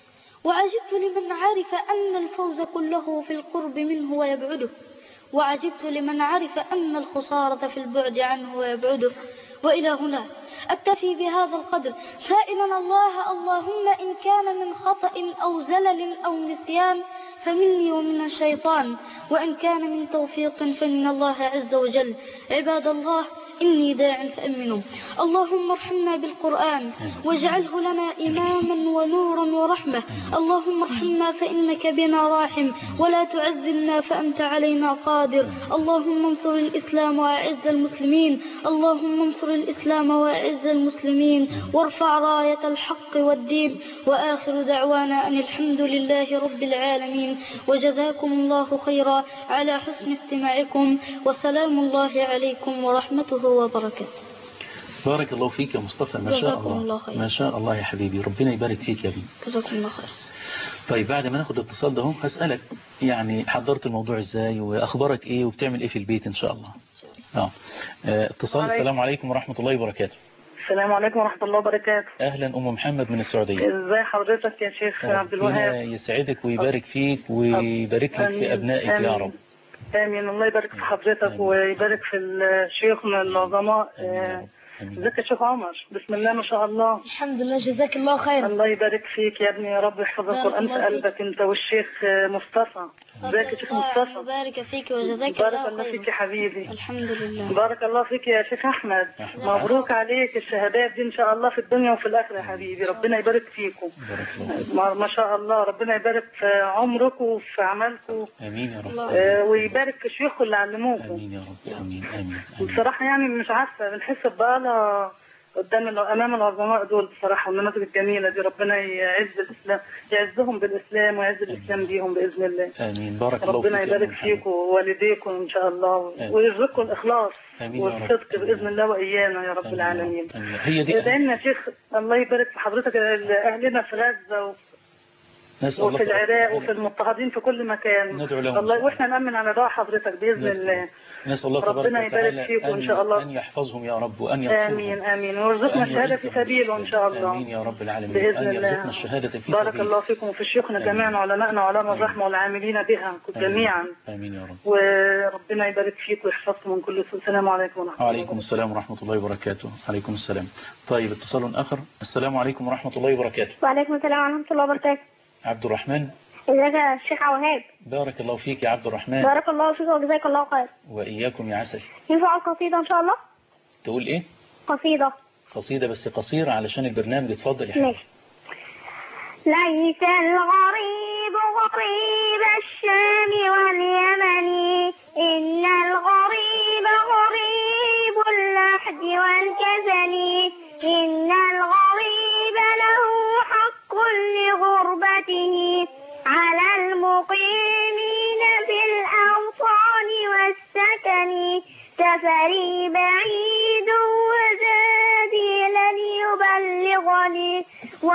وعجبت لمن عرف أن الفوز كله في القرب منه ويبعده، وعجبت لمن عرف أن الخسارة في البعد عنه ويبعده. وإلى هنا أكتفي بهذا القدر، سائلا الله اللهم إن كان من خطأ أو زلل أو نسيان فمني ومن الشيطان، وإن كان من توفيق فمن الله عز وجل. عباد الله، إني داع فأمنوا. اللهم ارحمنا بالقرآن واجعله لنا إماما ونورا ورحمة. اللهم ارحمنا فإنك بنا راحم، ولا تعذبنا فأنت علينا قادر. اللهم انصر الإسلام وأعز المسلمين. اللهم انصر الإسلام وأعز المسلمين، وارفع راية الحق والدين. وآخر دعوانا أن الحمد لله رب العالمين، وجزاكم الله خيرا على حسن استماعكم، وسلام الله عليكم ورحمته وبركاته. بارك الله فيك يا مصطفى، ما شاء الله. الله ما شاء الله يا حبيبي، ربنا يبارك فيك يا ابني. جزاكم الله خير. طيب بعد ما ناخد الاتصال ده هسألك يعني حضرت الموضوع ازاي واخبارك ايه وبتعمل ايه في البيت ان شاء الله. اه اتصال. السلام عليكم ورحمة الله وبركاته. السلام عليكم ورحمة الله وبركاته. اهلا ام محمد من السعودية. ازاي حضرتك يا شيخ عبد الوهاب؟ يسعدك ويبارك فيك ويبارك لك في ابنائك يا رب. آمين. الله يبارك في حضرتك ويبارك في شيوخنا العظماء. ازيك يا شيخ عمر؟ بسم الله ما شاء الله. الحمد لله، جزاك الله خير. الله يبارك فيك يا ابني، يا رب يحفظ القرآن في قلبك انت والشيخ مصطفى. ازيك يا شيخ مصطفى؟ بارك فيك وجزاك الله خير. بارك الله فيك يا حبيبي. الحمد لله. بارك الله فيك يا شيخ احمد. مبروك عليك الشهادات دي ان شاء الله في الدنيا وفي الاخره يا حبيبي. ربنا يبارك فيكم. ما شاء الله، ربنا يبارك في عمركم وفي اعمالكم. امين يا رب. آه ويبارك في شيوخكم اللي علموكم. امين يا رب. امين امين. بصراحه يعني مش عارفه، بنحس بقى قدام امام العظماء دول بصراحه، والنماذج الجميله دي. ربنا يعز الاسلام، يعزهم بالاسلام ويعز الاسلام بيهم باذن الله. امين. بارك الله فيك. ربنا يبارك فيكم ووالديكم ان شاء الله، ويرزقكم الاخلاص والصدق باذن الله وايانا يا رب آمين. العالمين. آمين. هي دي لان يا شيخ الله يبارك في حضرتك، اهلنا في غزه و... وفي العراق وفي المضطهدين في كل مكان. ندعو لهم الله، واحنا نامن على دعاء حضرتك باذن الله. نسال الله ربنا يبارك فيكم ان شاء الله، ان يحفظهم يا رب وان ينصرهم. امين امين. ويرزقنا الشهاده في سبيله ان شاء الله. امين يا رب العالمين. باذن الله يرزقنا الشهاده في سبيله. بارك الله فيكم وفي شيوخنا جميعا، علماءنا وعلماء الرحمه والعاملين بها جميعا. امين يا رب. وربنا يبارك فيكم ويحفظكم من كل سوء. السلام عليكم ورحمه الله. وعليكم السلام ورحمه الله وبركاته. عليكم السلام. طيب اتصال اخر. السلام عليكم ورحمه الله وبركاته. وعليكم السلام ورحمه الله وبركاته. عبد الرحمن. ازيك يا شيخ وهاب؟ بارك الله فيك يا عبد الرحمن. بارك الله فيك وجزاك الله خير. واياكم يا عسل. ينفع القصيده ان شاء الله؟ تقول ايه؟ قصيده. قصيده بس قصيره علشان البرنامج. اتفضل يا حبيبي. ماشي. ليس الغريب غريب الشام واليمن، إن الغريب غريب اللحد والكسل، إن الغريب له حق لغربته على المقيمين في الأوطان والسكن. سفري بعيد وزادي لن يبلغني،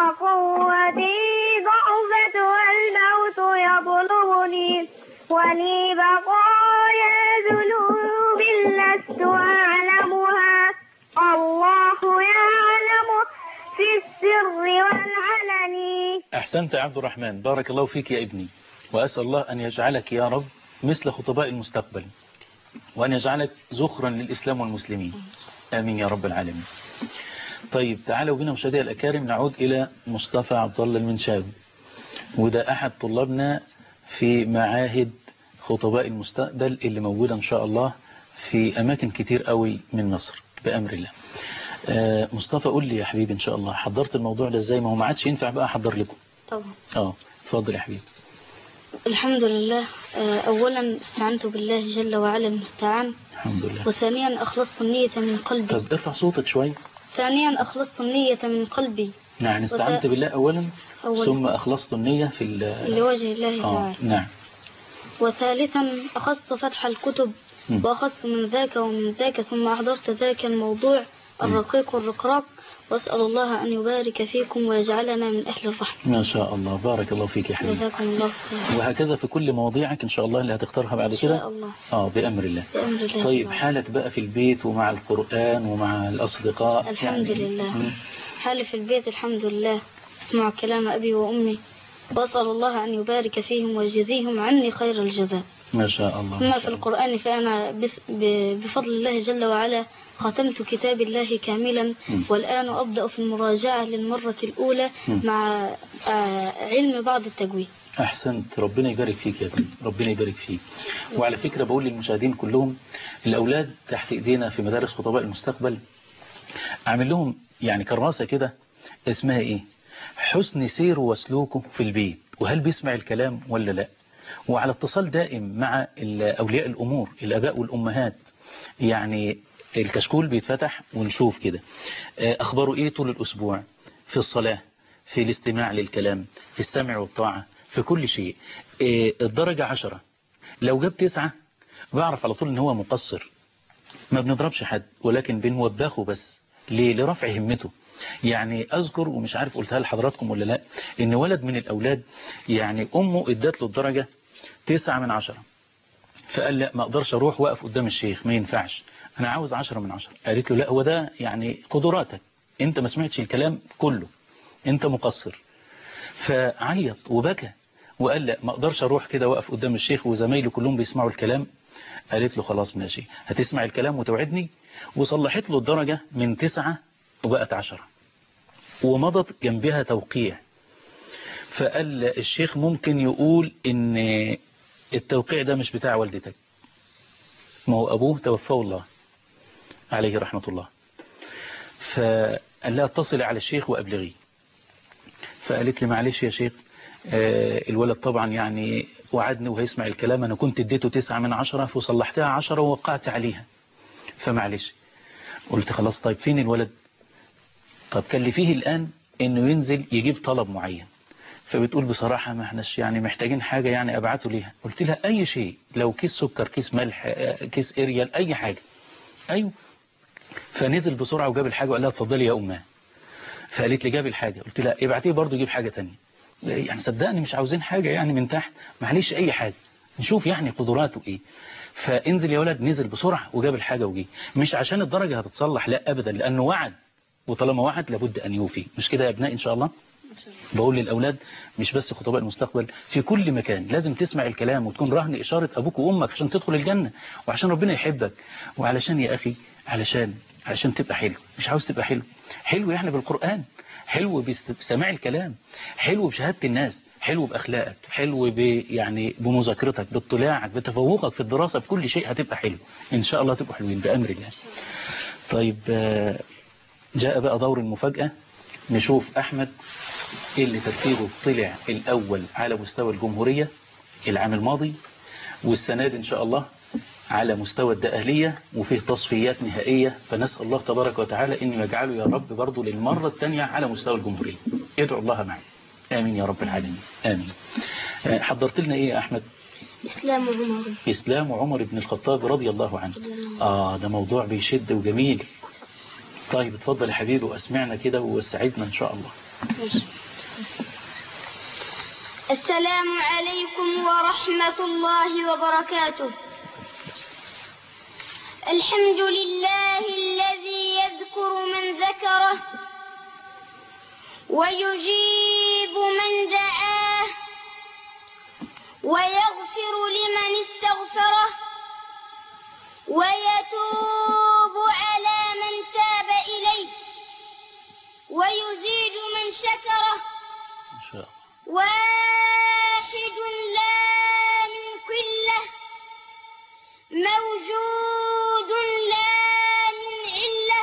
وقوتي ضعفت والموت يطلبني، ولي بقايا ذنوب لست أعلمها، الله يعلم في السر والعلن. أحسنت يا عبد الرحمن، بارك الله فيك يا ابني، وأسأل الله أن يجعلك يا رب مثل خطباء المستقبل، وأن يجعلك ذخرا للإسلام والمسلمين، آمين يا رب العالمين. طيب تعالوا بنا مشاهدينا الأكارم نعود إلى مصطفى عبد الله المنشاوي، وده أحد طلابنا في معاهد خطباء المستقبل اللي موجودة إن شاء الله في أماكن كتير قوي من مصر بأمر الله. آه مصطفى قول لي يا حبيبي إن شاء الله حضرت الموضوع ده إزاي؟ ما هو ما عادش ينفع بقى أحضر لكم. طبعا. اه اتفضل يا حبيبي. الحمد لله. أولا استعنت بالله جل وعلا المستعان. الحمد لله. وثانيا أخلصت النية من قلبي. طب ارفع صوتك شوي. ثانيا أخلصت النية من قلبي. يعني استعنت وث... بالله أولا أولا ثم أخلصت النية في لوجه الله تعالى. نعم. وثالثا أخذت فتح الكتب م. وأخذت من ذاك ومن ذاك ثم أحضرت ذاك الموضوع الرقيق والرقراق، وأسأل الله أن يبارك فيكم ويجعلنا من أهل الرحمة. ما شاء الله، بارك الله فيك يا حبيبي. جزاكم الله خير. وهكذا في كل مواضيعك إن شاء الله اللي هتختارها بعد كده. إن شاء الله. آه بأمر الله. بأمر الله. طيب حالك بقى في البيت ومع القرآن ومع الأصدقاء؟ الحمد يعني... لله. حالي في البيت الحمد لله، أسمع كلام أبي وأمي، وأسأل الله أن يبارك فيهم ويجزيهم عني خير الجزاء. ما شاء الله. أما في القرآن فأنا بفضل الله جل وعلا ختمت كتاب الله كاملا، م. والآن أبدأ في المراجعة للمرة الأولى م. مع علم بعض التجويد. أحسنت، ربنا يبارك فيك يا ابني، ربنا يبارك فيك. وعلى فكرة بقول للمشاهدين كلهم، الأولاد تحت إيدينا في مدارس خطباء المستقبل أعمل لهم يعني كراسة كده اسمها إيه؟ حسن سيره وسلوكه في البيت، وهل بيسمع الكلام ولا لا؟ وعلى اتصال دائم مع أولياء الأمور الآباء والأمهات، يعني الكشكول بيتفتح ونشوف كده أخباره إيه طول الأسبوع في الصلاة، في الاستماع للكلام، في السمع والطاعة، في كل شيء. الدرجة عشرة، لو جاب تسعة بعرف على طول إن هو مقصر. ما بنضربش حد ولكن بنوبخه بس ليه؟ لرفع همته. يعني أذكر ومش عارف قلتها لحضراتكم ولا لا، إن ولد من الأولاد يعني أمه ادت له الدرجة تسعة من عشرة، فقال لا ما أقدرش أروح وقف قدام الشيخ، ما ينفعش، أنا عاوز عشرة من عشرة. قالت له لا هو ده يعني قدراتك، أنت ما سمعتش الكلام كله، أنت مقصر. فعيط وبكى وقال لا ما أقدرش أروح كده وقف قدام الشيخ وزمايله كلهم بيسمعوا الكلام. قالت له خلاص ماشي، هتسمع الكلام وتوعدني. وصلحت له الدرجة من تسعة وبقت عشرة، ومضت جنبها توقيع. فقال الشيخ ممكن يقول ان التوقيع ده مش بتاع والدتك، ما هو ابوه توفاه الله عليه رحمة الله. فقال لها اتصلي على الشيخ وابلغيه. فقالت لي معلش يا شيخ، الولد طبعا يعني وعدني وهيسمع الكلام، انا كنت اديته تسعة من عشرة فصلحتها عشرة ووقعت عليها، فمعلش. قلت خلاص طيب فين الولد؟ طب كلفيه الآن انه ينزل يجيب طلب معين. فبتقول بصراحة ما احناش يعني محتاجين حاجة يعني ابعته ليها. قلت لها اي شيء، لو كيس سكر، كيس ملح، كيس اريال، اي حاجة. ايوه. فنزل بسرعة وجاب الحاجة وقال لها اتفضلي يا امها. فقالت لي جاب الحاجة. قلت لها ابعتيه برضه يجيب حاجة تانية. يعني صدقني مش عاوزين حاجة يعني من تحت، معلش اي حاجة نشوف يعني قدراته ايه. فانزل يا ولد. نزل بسرعة وجاب الحاجة وجي. مش عشان الدرجة هتتصلح، لا ابدا، لانه وعد، وطالما وعد لابد ان يوفي. مش كده يا ابناء ان شاء الله؟ بقول للأولاد مش بس خطباء المستقبل، في كل مكان لازم تسمع الكلام وتكون رهن إشارة أبوك وأمك عشان تدخل الجنة، وعشان ربنا يحبك، وعلشان يا أخي علشان علشان تبقى حلو. مش عاوز تبقى حلو حلو يعني بالقرآن، حلو بسماع الكلام، حلو بشهادة الناس، حلو بأخلاقك، حلو ب يعني بمذاكرتك، باطلاعك، بتفوقك في الدراسة، بكل شيء هتبقى حلو إن شاء الله. تبقوا حلوين بأمر الله. طيب جاء بقى دور المفاجأة. نشوف أحمد اللي ترتيبه طلع الأول على مستوى الجمهورية العام الماضي، والسنة دي إن شاء الله على مستوى الدقهلية، وفيه تصفيات نهائية. فنسأل الله تبارك وتعالى إنه يجعله يا رب برضو للمرة الثانية على مستوى الجمهورية. ادعو الله معي. آمين يا رب العالمين. آمين. حضرت لنا إيه يا أحمد؟ إسلام عمر. إسلام عمر بن الخطاب رضي الله عنه. آه ده موضوع بيشد وجميل. طيب اتفضل يا حبيبي واسمعنا كده وسعدنا إن شاء الله. السلام عليكم ورحمة الله وبركاته. الحمد لله الذي يذكر من ذكره ويجيب من دعاه ويتوب على من تاب إليه ويزيد من شكره إن شاء الله. واحد لا من قلة موجود لا من علة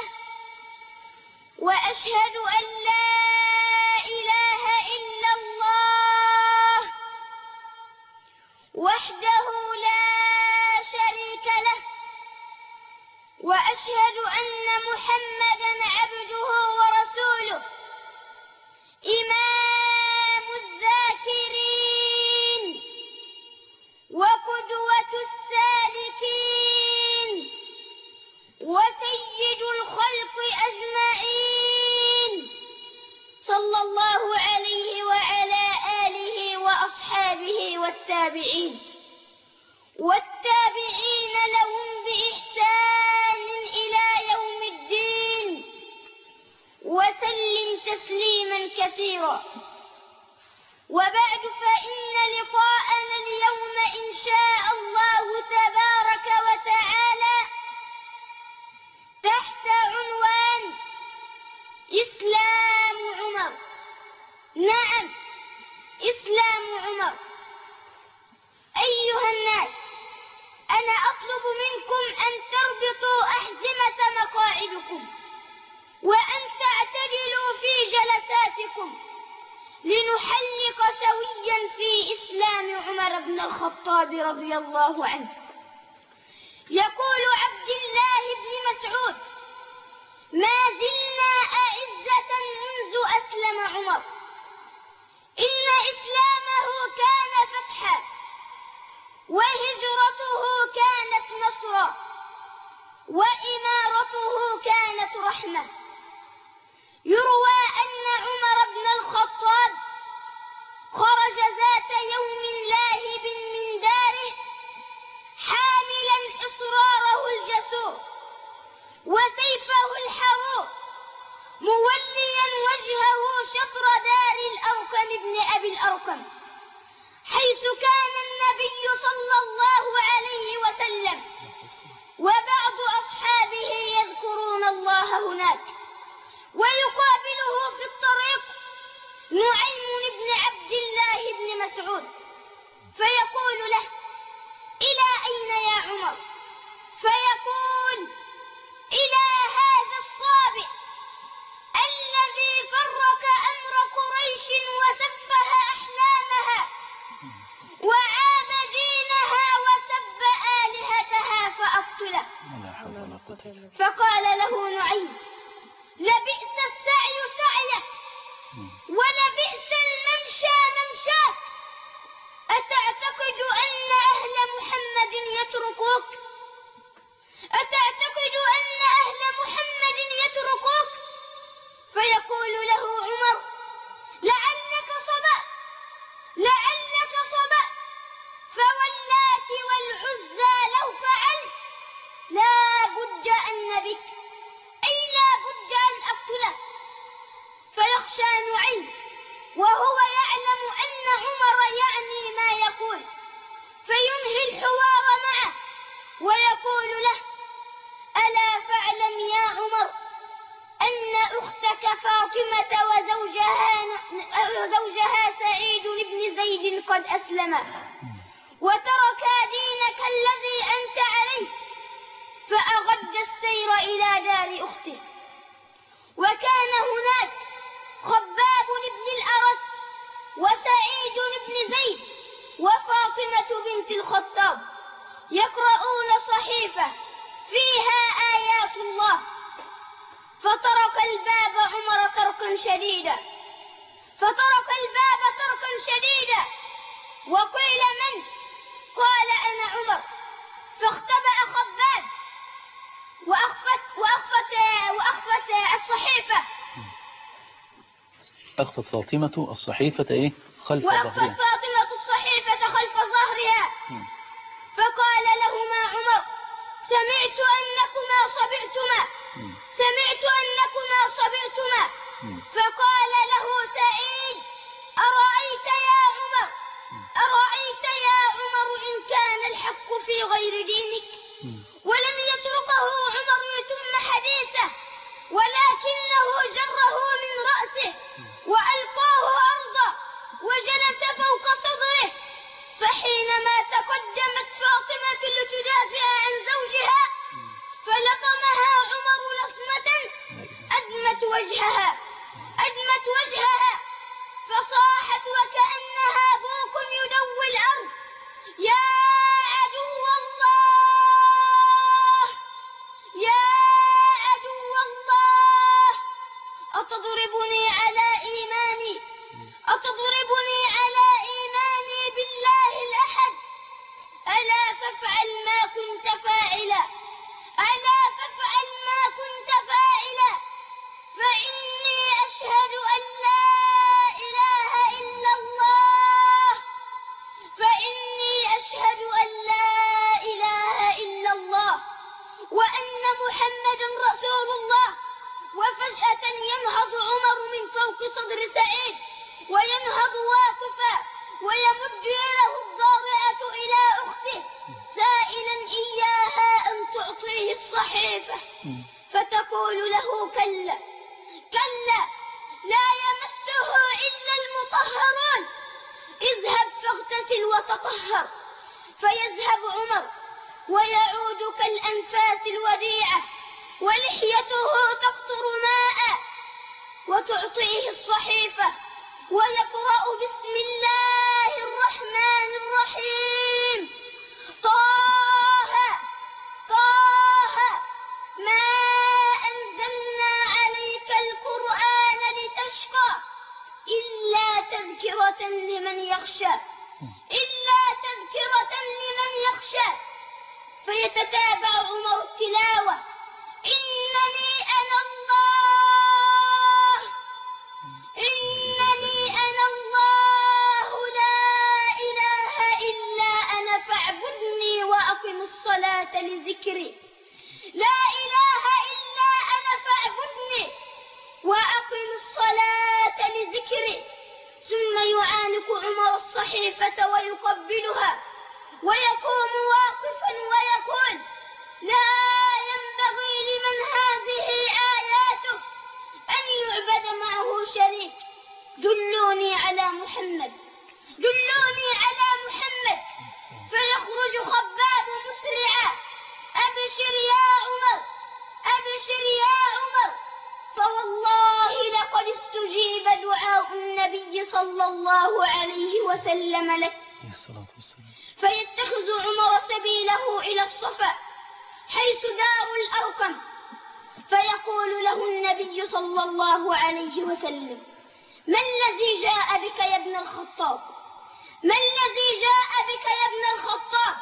وأشهد أن لا إله إلا الله وحده لا شريك له وأشهد أن محمدا عبده ورسوله إمام الذاكرين وقدوة السالكين وسيد الخلق أجمعين صلى الله عليه وعلى آله وأصحابه والتابعين والتابعين لهم بإحسان إلى يوم الدين وسلم تسليما كثيرا. وبعد فإن لقاءنا اليوم إن شاء الله تبارك وتعالى تحت عنوان إسلام عمر. نعم، إسلام عمر. أيها الناس، أنا أطلب منكم أن تربطوا أحزمة مقاعدكم وأن تعتدلوا في جلساتكم لنحلق سويا في إسلام عمر بن الخطاب رضي الله عنه. يقول عبد الله بن مسعود: ما زلنا أعزة منذ أسلم عمر، إن إسلامه كان فتحا وهجرته كانت نصرا وإمارته كانت رحمة. يروى أن عمر بن الخطاب خرج ذات يوم لاهب من داره حاملا إصراره الجسور وسيفه الحروب موليا وجهه شطر دار الأرقم بن أبي الأرقم حيث كان النبي صلى الله عليه وسلم وبعض أصحابه يذكرون الله هناك. ويقابله في الطريق نعيم بن عبد الله بن مسعود فيقول له: إلى أين يا عمر؟ فيقول: إلى هذا الصابئ الذي فرق أمر قريش وسفه أحلامها وعاب دينها وسب آلهتها فأقتله. فقال له نعيم: لبئس السعي سعيك ولبئس الممشى ممشاك، أتعتقد أن أهل محمد يتركوك؟ أتعتقد أن أهل محمد يتركوك؟ فيقول له عمر: لعلك صبأت لعلك صبأت فواللات والعزى لو فعلت لا بد أن بك، أي لا بد أن أقتلك. فيخشى نعيم وهو يعلم أن عمر يعني ما يقول، فينهي الحوار معه ويقول له: ألا فاعلم يا عمر أن أختك فاطمة وزوجها, وزوجها سعيد بن زيد قد أسلما وتركا دينك الذي أنت عليه. فأغد السير إلى دار أخته، وكان هناك خباب بن الأرت وسعيد بن زيد وفاطمة بنت الخطاب يقرؤون صحيفة فيها آيات الله. فطرق الباب عمر طرقا شديدا فطرق الباب طرقا شديدا وقيل: من؟ قال: أنا عمر. فاختبأ خباب وأخفت, وأخفت, وأخفت الصحيفة أخفت فاطمة الصحيفة إيه؟ خلف وأخفت ظهرها. فاطمة الصحيفة خلف ظهرها. م. فقال لهما عمر: سمعت أنكما صبئتما م. سمعت أنكما صبئتما م. فقال له سعيد: أرأيت يا عمر أرأيت يا عمر إن كان الحق في غير دينك ولم ولكنه جره من رأسه وألقاه أرضا وجلس فوق صدره. فحينما تقدمت فاطمة لتدافع عن زوجها فلطمها عمر لطمة أدمت وجهها أدمت وجهها فصاحت وكأنها بوق يدوي الأرض: يا عدو الله يا عدو الله أتضربني على إيماني أتضربني على إيماني بالله الأحد؟ ألا تفعل ما كنت فاعلا ألا تفعل ما كنت فاعلا فإني أشهد أن لا إله إلا الله فإني أشهد أن لا إله إلا الله وأن محمد رسول الله. وفجأة ينهض عمر من فوق صدر سعيد وينهض واقفا ويمد يده الضارعة إلى أخته سائلا إياها أن تعطيه الصحيفة، فتقول له: كلا كلا لا يمسه إلا المطهرون، اذهب فاغتسل وتطهر. فيذهب عمر ويعود كالأنفاس الوديعة ولحيته تقطر ماء وتعطيه الصحيفة ويقرأ: بسم الله الرحمن الرحيم طه طه ما أنزلنا عليك القرآن لتشقى إلا تذكرة لمن يخشى إلا تذكرة لمن يخشى. فيتتابع عمر التلاوة: إنني أنا الله إنني أنا الله لا إله إلا أنا فاعبدني وأقم الصلاة لذكري لا إله إلا أنا فاعبدني وأقم الصلاة لذكري. ثم يعانق عمر الصحيفة ويقبلها ويقوم واقفا ويقول: لا ينبغي لمن هذه آياته أن يعبد معه شريك. دلوني على محمد دلوني على محمد. فيخرج خباب مسرعا: أبشر يا عمر أبشر يا عمر فوالله لقد استجيب دعاء النبي صلى الله عليه وسلم لك. فيتخذ عمر سبيله إلى الصفا حيث دار الأرقم فيقول له النبي صلى الله عليه وسلم: ما الذي جاء بك يا ابن الخطاب ما الذي جاء بك يا ابن الخطاب؟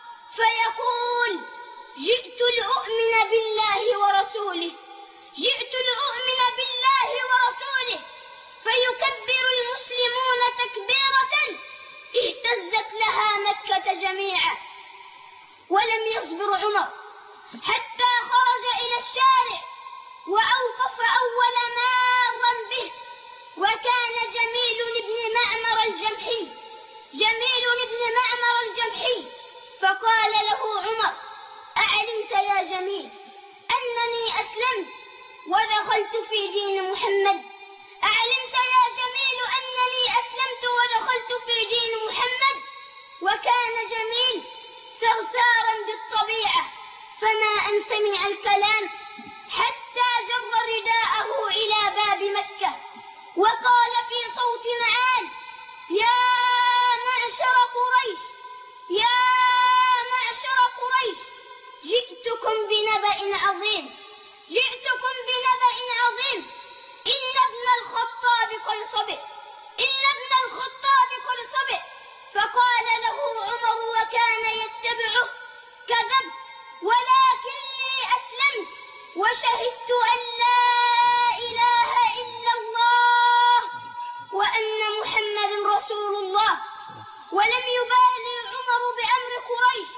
فيقول: جئت لأؤمن بالله ورسوله جئت لأؤمن بالله ورسوله. فيكبر المسلمون تكبيرة اهتزت لها مكة جميعا. ولم يصبر عمر حتى خرج إلى الشارع وأوقف أول مارا به، وكان جميل بن معمر الجمحي جميل بن معمر الجمحي فقال له عمر: أعلمت يا جميل أنني أسلمت ودخلت في دين محمد أعلمت يا جميل أنني أسلمت ودخلت في دين محمد؟ وكان جميل ثرثارا بالطبيعة فما أن سمع الكلام حتى جر رداءه إلى باب مكة وقال في صوت عال: يا معشر قريش يا معشر قريش جئتكم بنبأ عظيم جئتكم بنبأ عظيم إن ابن الخطاب قد صبئ إن ابن الخطاب قد صبئ. فقال له عمر وكان يتبعه: كذبت ولكني أسلمت وشهدت أن لا إله إلا الله وأن محمد رسول الله. ولم يبالي عمر بأمر قريش،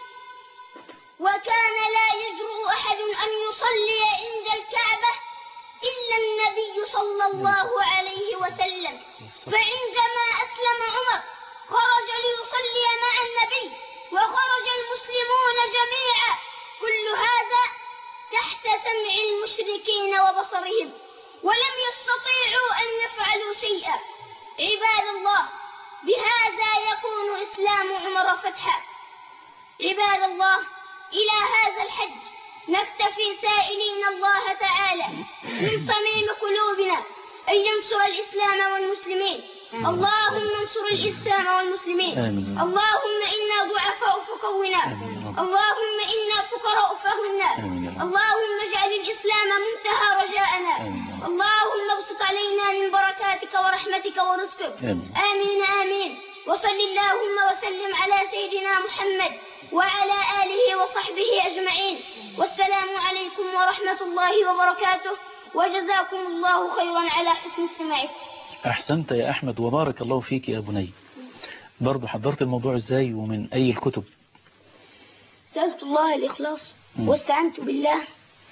وكان لا يجرؤ أحد أن يصلي عند الكعبة إلا النبي صلى الله عليه وسلم. فعندما أسلم عمر خرج ليصلي مع النبي وخرج المسلمون جميعا. كل هذا تحت سمع المشركين وبصرهم ولم يستطيعوا أن يفعلوا شيئا. عباد الله، بهذا يكون إسلام عمر فتحا. عباد الله، إلى هذا الحج نكتفي سائلين الله تعالى من صميم قلوبنا أن ينصر الإسلام والمسلمين. اللهم انصر الإسلام والمسلمين. اللهم إنا ضعفاء فقونا. اللهم إنا فقراء فهنا. اللهم اجعل الإسلام منتهى رجاءنا. اللهم ابسط علينا من بركاتك ورحمتك ورزقك. آمين آمين. وصل اللهم وسلم على سيدنا محمد وعلى آله وصحبه أجمعين. والسلام عليكم ورحمة الله وبركاته، وجزاكم الله خيرا على حسن استماعكم. أحسنت يا أحمد وبارك الله فيك يا بني. برضو حضرت الموضوع إزاي ومن أي الكتب؟ سألت الله الإخلاص واستعنت بالله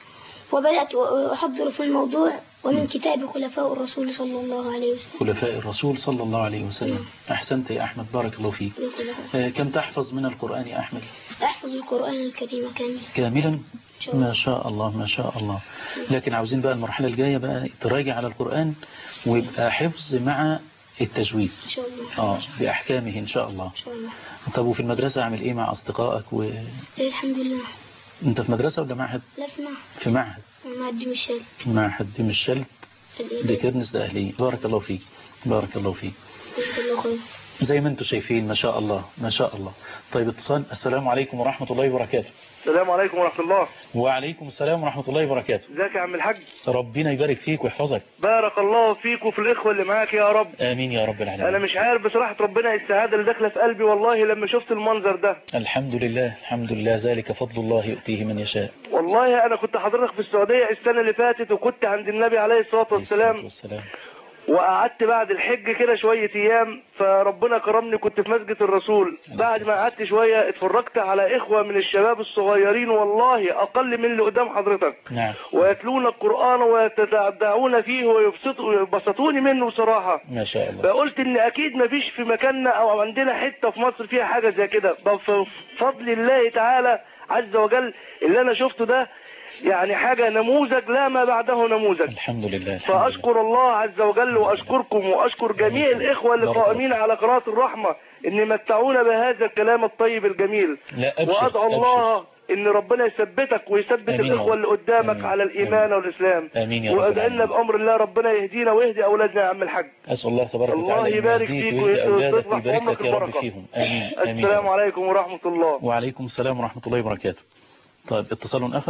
وبدأت أحضر في الموضوع ومن كتاب خلفاء الرسول صلى الله عليه وسلم. خلفاء الرسول صلى الله عليه وسلم. أحسنت يا أحمد بارك الله فيك. آه كم تحفظ من القرآن يا أحمد؟ أحفظ القرآن الكريم كاملا. كاملا؟ ما شاء الله ما شاء الله. لكن عاوزين بقى المرحلة الجاية بقى تراجع على القرآن ويبقى حفظ مع التجويد إن شاء الله. آه بأحكامه إن شاء الله. إن شاء الله. طب وفي المدرسة أعمل إيه مع أصدقائك و... الحمد لله. أنت في مدرسة ولا معهد؟ لا في معهد. في معهد. معهد ديم الشلت. معهد ديم الشلت لكرنس أهلي. بارك الله فيك بارك الله فيك. جزاك الله خير. زي ما انتم شايفين ما شاء الله ما شاء الله. طيب اتصال. السلام عليكم ورحمة الله وبركاته. السلام عليكم ورحمة الله. وعليكم السلام ورحمة الله وبركاته. ازيك يا عم الحاج؟ ربنا يبارك فيك ويحفظك. بارك الله فيك وفي الإخوة اللي معاك يا رب. آمين يا رب العالمين. أنا مش عارف بصراحة ربنا السعادة اللي داخلة في قلبي والله لما شفت المنظر ده. الحمد لله الحمد لله ذلك فضل الله يؤتيه من يشاء. والله أنا كنت حضرتك في السعودية السنة اللي فاتت وكنت عند النبي عليه الصلاة والسلام. والسلام. وقعدت بعد الحج كده شوية ايام فربنا كرمني كنت في مسجد الرسول. بعد ما قعدت شوية اتفرجت على اخوة من الشباب الصغيرين والله اقل من اللي قدام حضرتك. نعم. ويتلون القرآن ويتدعون فيه ويبسطوني منه بصراحة. ما شاء الله. فقلت ان اكيد ما فيش في مكاننا او عندنا حتة في مصر فيها حاجة زي كده. بفضل الله تعالى عز وجل اللي انا شفته ده يعني حاجة نموذج لا ما بعده نموذج. الحمد لله. فأشكر الله عز وجل وأشكركم وأشكر جميع الإخوة اللي قائمين على قناة الرحمة إن متعونا بهذا الكلام الطيب الجميل. وأدعو الله إن ربنا يثبتك ويثبت الإخوة اللي قدامك أمين. على الإيمان والإسلام. آمين يا رب. وأدعنا بأمر الله ربنا يهدينا ويهدي أولادنا يا عم الحاج. أسأل الله تبارك وتعالى الله يبارك فيك ويهدي ويبارك لك يا رب فيهم. آمين. آمين. السلام عليكم ورحمة الله. وعليكم السلام ورحمة الله وبركاته. طيب اتصال آخر.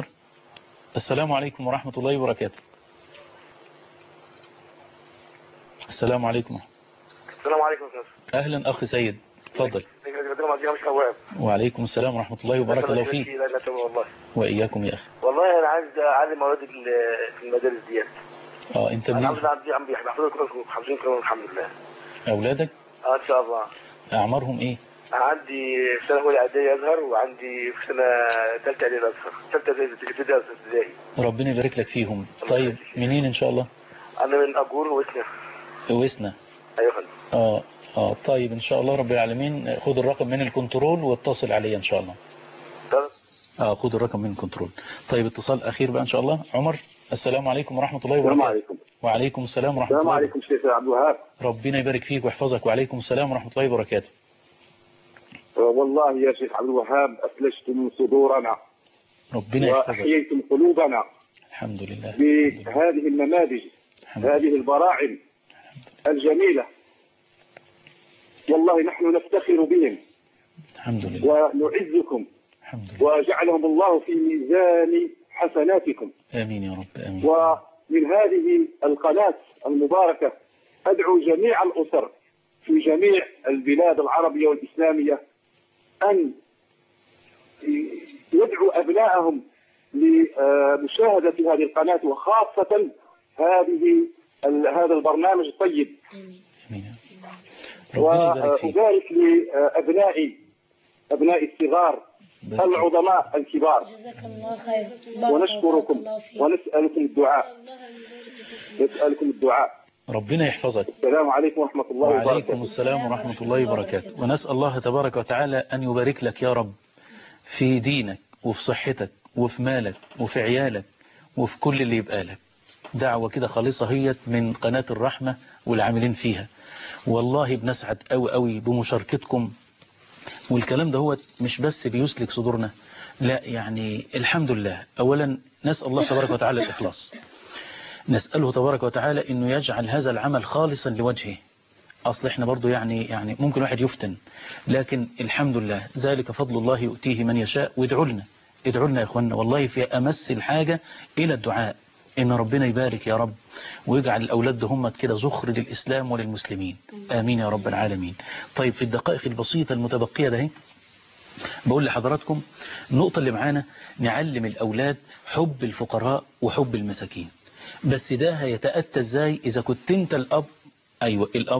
السلام عليكم ورحمة الله وبركاته. السلام عليكم. السلام عليكم. أهلا أخي سيد تفضل. وعليكم السلام ورحمة الله وبارك الله فيك. وإياكم يا أخي. والله أنا عايز أعلم أولادي في المدارس ديت. اه انت منين؟ انا عاوز عندي عم بيحفظوا كلهم حافظين كلهم الحمد لله. اولادك؟ اه ان شاء الله. اعمارهم ايه؟ عندي في سنه اولى اعدادي ازهر وعندي في سنه ثالثه اعدادي ازهر، ثالثه ابتدائي ابتدائي. ربنا يبارك لك فيهم. طيب منين ان شاء الله؟ انا من اجور وسنا. وسنا. ايوه فندم. اه اه طيب ان شاء الله رب العالمين خد الرقم من الكنترول واتصل عليه ان شاء الله. طيب. اه خد الرقم من الكنترول. طيب اتصال اخير بقى ان شاء الله. عمر السلام عليكم ورحمة الله وبركاته. السلام عليكم. وعليكم السلام ورحمة الله. السلام عليكم شيخ عبد الوهاب. ربنا يبارك فيك ويحفظك. وعليكم السلام ورحمة الله وبركاته. والله يا شيخ عبد الوهاب أثلجتم صدورنا ربنا يحفظك وأحييتم قلوبنا الحمد لله بهذه النماذج هذه البراعم الجميلة. والله نحن نفتخر بهم الحمد لله ونعزكم الحمد لله وجعلهم الله في ميزان حسناتكم. آمين يا رب آمين. ومن هذه القناة المباركة أدعو جميع الأسر في جميع البلاد العربية والإسلامية أن يدعوا أبنائهم لمشاهدة هذه القناة وخاصة هذه هذا البرنامج الطيب. وأبارك لأبنائي أبنائي الصغار العظماء الكبار. جزاك الله خير. ونشكركم ونسألكم الدعاء نسألكم الدعاء. ربنا يحفظك. السلام عليكم ورحمة الله وبركاته. وعليكم السلام ورحمة الله وبركاته. ونسأل الله تبارك وتعالى أن يبارك لك يا رب في دينك وفي صحتك وفي مالك وفي عيالك وفي كل اللي يبقى لك. دعوة كده خالصة هي من قناة الرحمة والعاملين فيها. والله بنسعد قوي قوي بمشاركتكم، والكلام ده هو مش بس بيسلك صدورنا، لا يعني الحمد لله. أولا نسأل الله تبارك وتعالى الإخلاص، نسأله تبارك وتعالى إنه يجعل هذا العمل خالصا لوجهه. أصل إحنا برضو يعني يعني ممكن واحد يفتن، لكن الحمد لله ذلك فضل الله يؤتيه من يشاء. وادعوا لنا ادعوا لنا يا إخواننا، والله في أمس الحاجة إلى الدعاء، إن ربنا يبارك يا رب ويجعل الأولاد هم كده زخر للإسلام وللمسلمين. آمين يا رب العالمين. طيب في الدقائق البسيطة المتبقية ده بقول لحضراتكم النقطة اللي معانا، نعلم الأولاد حب الفقراء وحب المساكين. بس ده هيتأتى ازاي؟ إذا كنت انت الأب، أيوة الأب،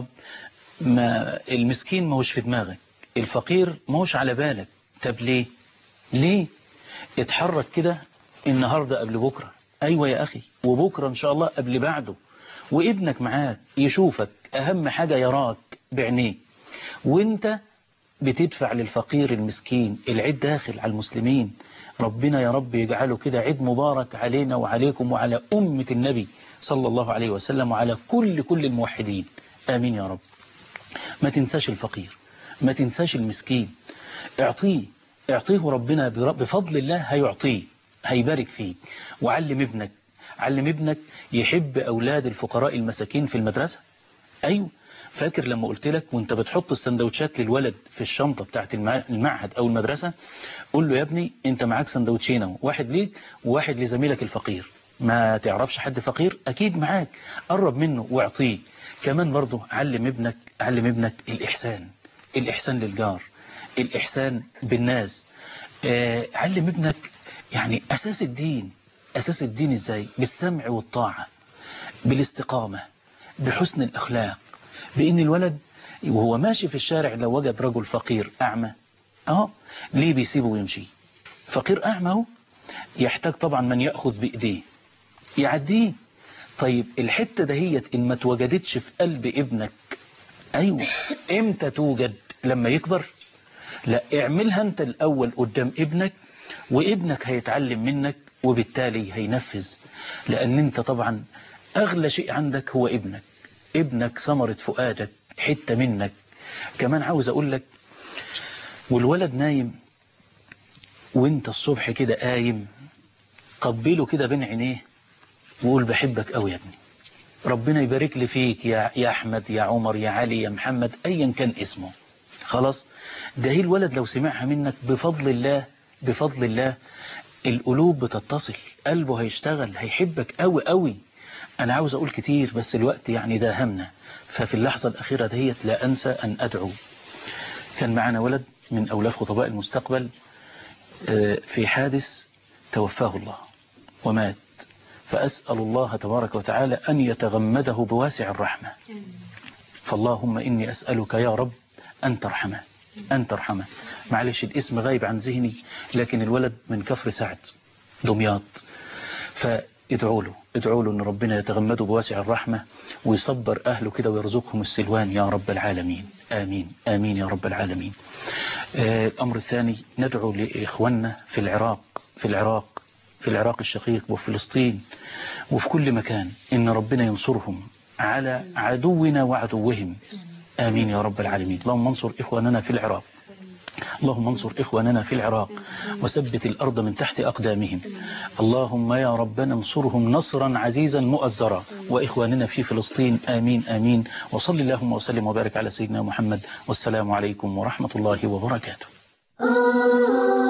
ما المسكين ما هوش في دماغك، الفقير ما هوش على بالك. طب ليه؟ ليه؟ اتحرك كده النهاردة قبل بكرة، أيوة يا أخي، وبكرة إن شاء الله قبل بعده، وابنك معاك يشوفك، أهم حاجة يراك بعينيه، وانت بتدفع للفقير المسكين. العيد داخل على المسلمين، ربنا يا رب يجعله كده عيد مبارك علينا وعليكم وعلى أمة النبي صلى الله عليه وسلم وعلى كل كل الموحدين. آمين يا رب. ما تنساش الفقير، ما تنساش المسكين، اعطيه اعطيه ربنا بفضل الله هيعطيه، هيبارك فيه. وعلم ابنك، علم ابنك يحب أولاد الفقراء المساكين في المدرسة. أيوة، فاكر لما قلت لك وانت بتحط السندوتشات للولد في الشنطة بتاعت المعهد أو المدرسة، قول له يا ابني انت معاك سندوتشين، واحد ليك وواحد لزميلك الفقير. ما تعرفش حد فقير؟ أكيد معاك، قرب منه واعطيه. كمان برضه علم ابنك علم ابنك الإحسان، الإحسان للجار، الإحسان بالناس. آه علم ابنك يعني أساس الدين. أساس الدين إزاي؟ بالسمع والطاعة، بالاستقامة، بحسن الأخلاق، بأن الولد وهو ماشي في الشارع لو وجد رجل فقير أعمى، أهو ليه بيسيبه ويمشي؟ فقير أعمى هو يحتاج طبعا من يأخذ بإيديه يعديه. طيب الحتة دهيت إن ما توجدتش في قلب ابنك، أيوة إمتى توجد؟ لما يكبر. لا، اعملها أنت الأول قدام ابنك، وابنك هيتعلم منك وبالتالي هينفذ. لأن أنت طبعا أغلى شيء عندك هو ابنك، ابنك ثمرة فؤادك، حتة منك. كمان عاوز أقول لك، والولد نايم وانت الصبح كده قايم، قبله كده بين عينيه وقول بحبك قوي يا ابني، ربنا يبارك لي فيك يا يا أحمد يا عمر يا علي يا محمد أيا كان اسمه. خلاص، ده هي الولد لو سمعها منك بفضل الله بفضل الله القلوب بتتصل، قلبه هيشتغل، هيحبك قوي قوي. أنا عاوز أقول كتير بس الوقت يعني ده همنا، ففي اللحظة الأخيرة دهيت لا أنسى أن أدعو. كان معنا ولد من أولاد خطباء المستقبل في حادث توفاه الله ومات، فأسأل الله تبارك وتعالى أن يتغمده بواسع الرحمة. فاللهم إني أسألك يا رب أن ترحمه أن ترحمه. معلش الاسم غايب عن ذهني، لكن الولد من كفر سعد دمياط، فادعوا له ادعوا له أن ربنا يتغمده بواسع الرحمة ويصبر أهله كده ويرزقهم السلوان يا رب العالمين. آمين آمين يا رب العالمين. آه الأمر الثاني، ندعو لإخواننا في العراق في العراق في العراق الشقيق وفي فلسطين وفي كل مكان، إن ربنا ينصرهم على عدونا وعدوهم. آمين يا رب العالمين. اللهم انصر إخواننا في العراق، اللهم انصر إخواننا في العراق وثبت الأرض من تحت أقدامهم. اللهم يا ربنا انصرهم نصرا عزيزا مؤزرا، وإخواننا في فلسطين. آمين آمين. وصل اللهم وسلم وبارك على سيدنا محمد، والسلام عليكم ورحمة الله وبركاته.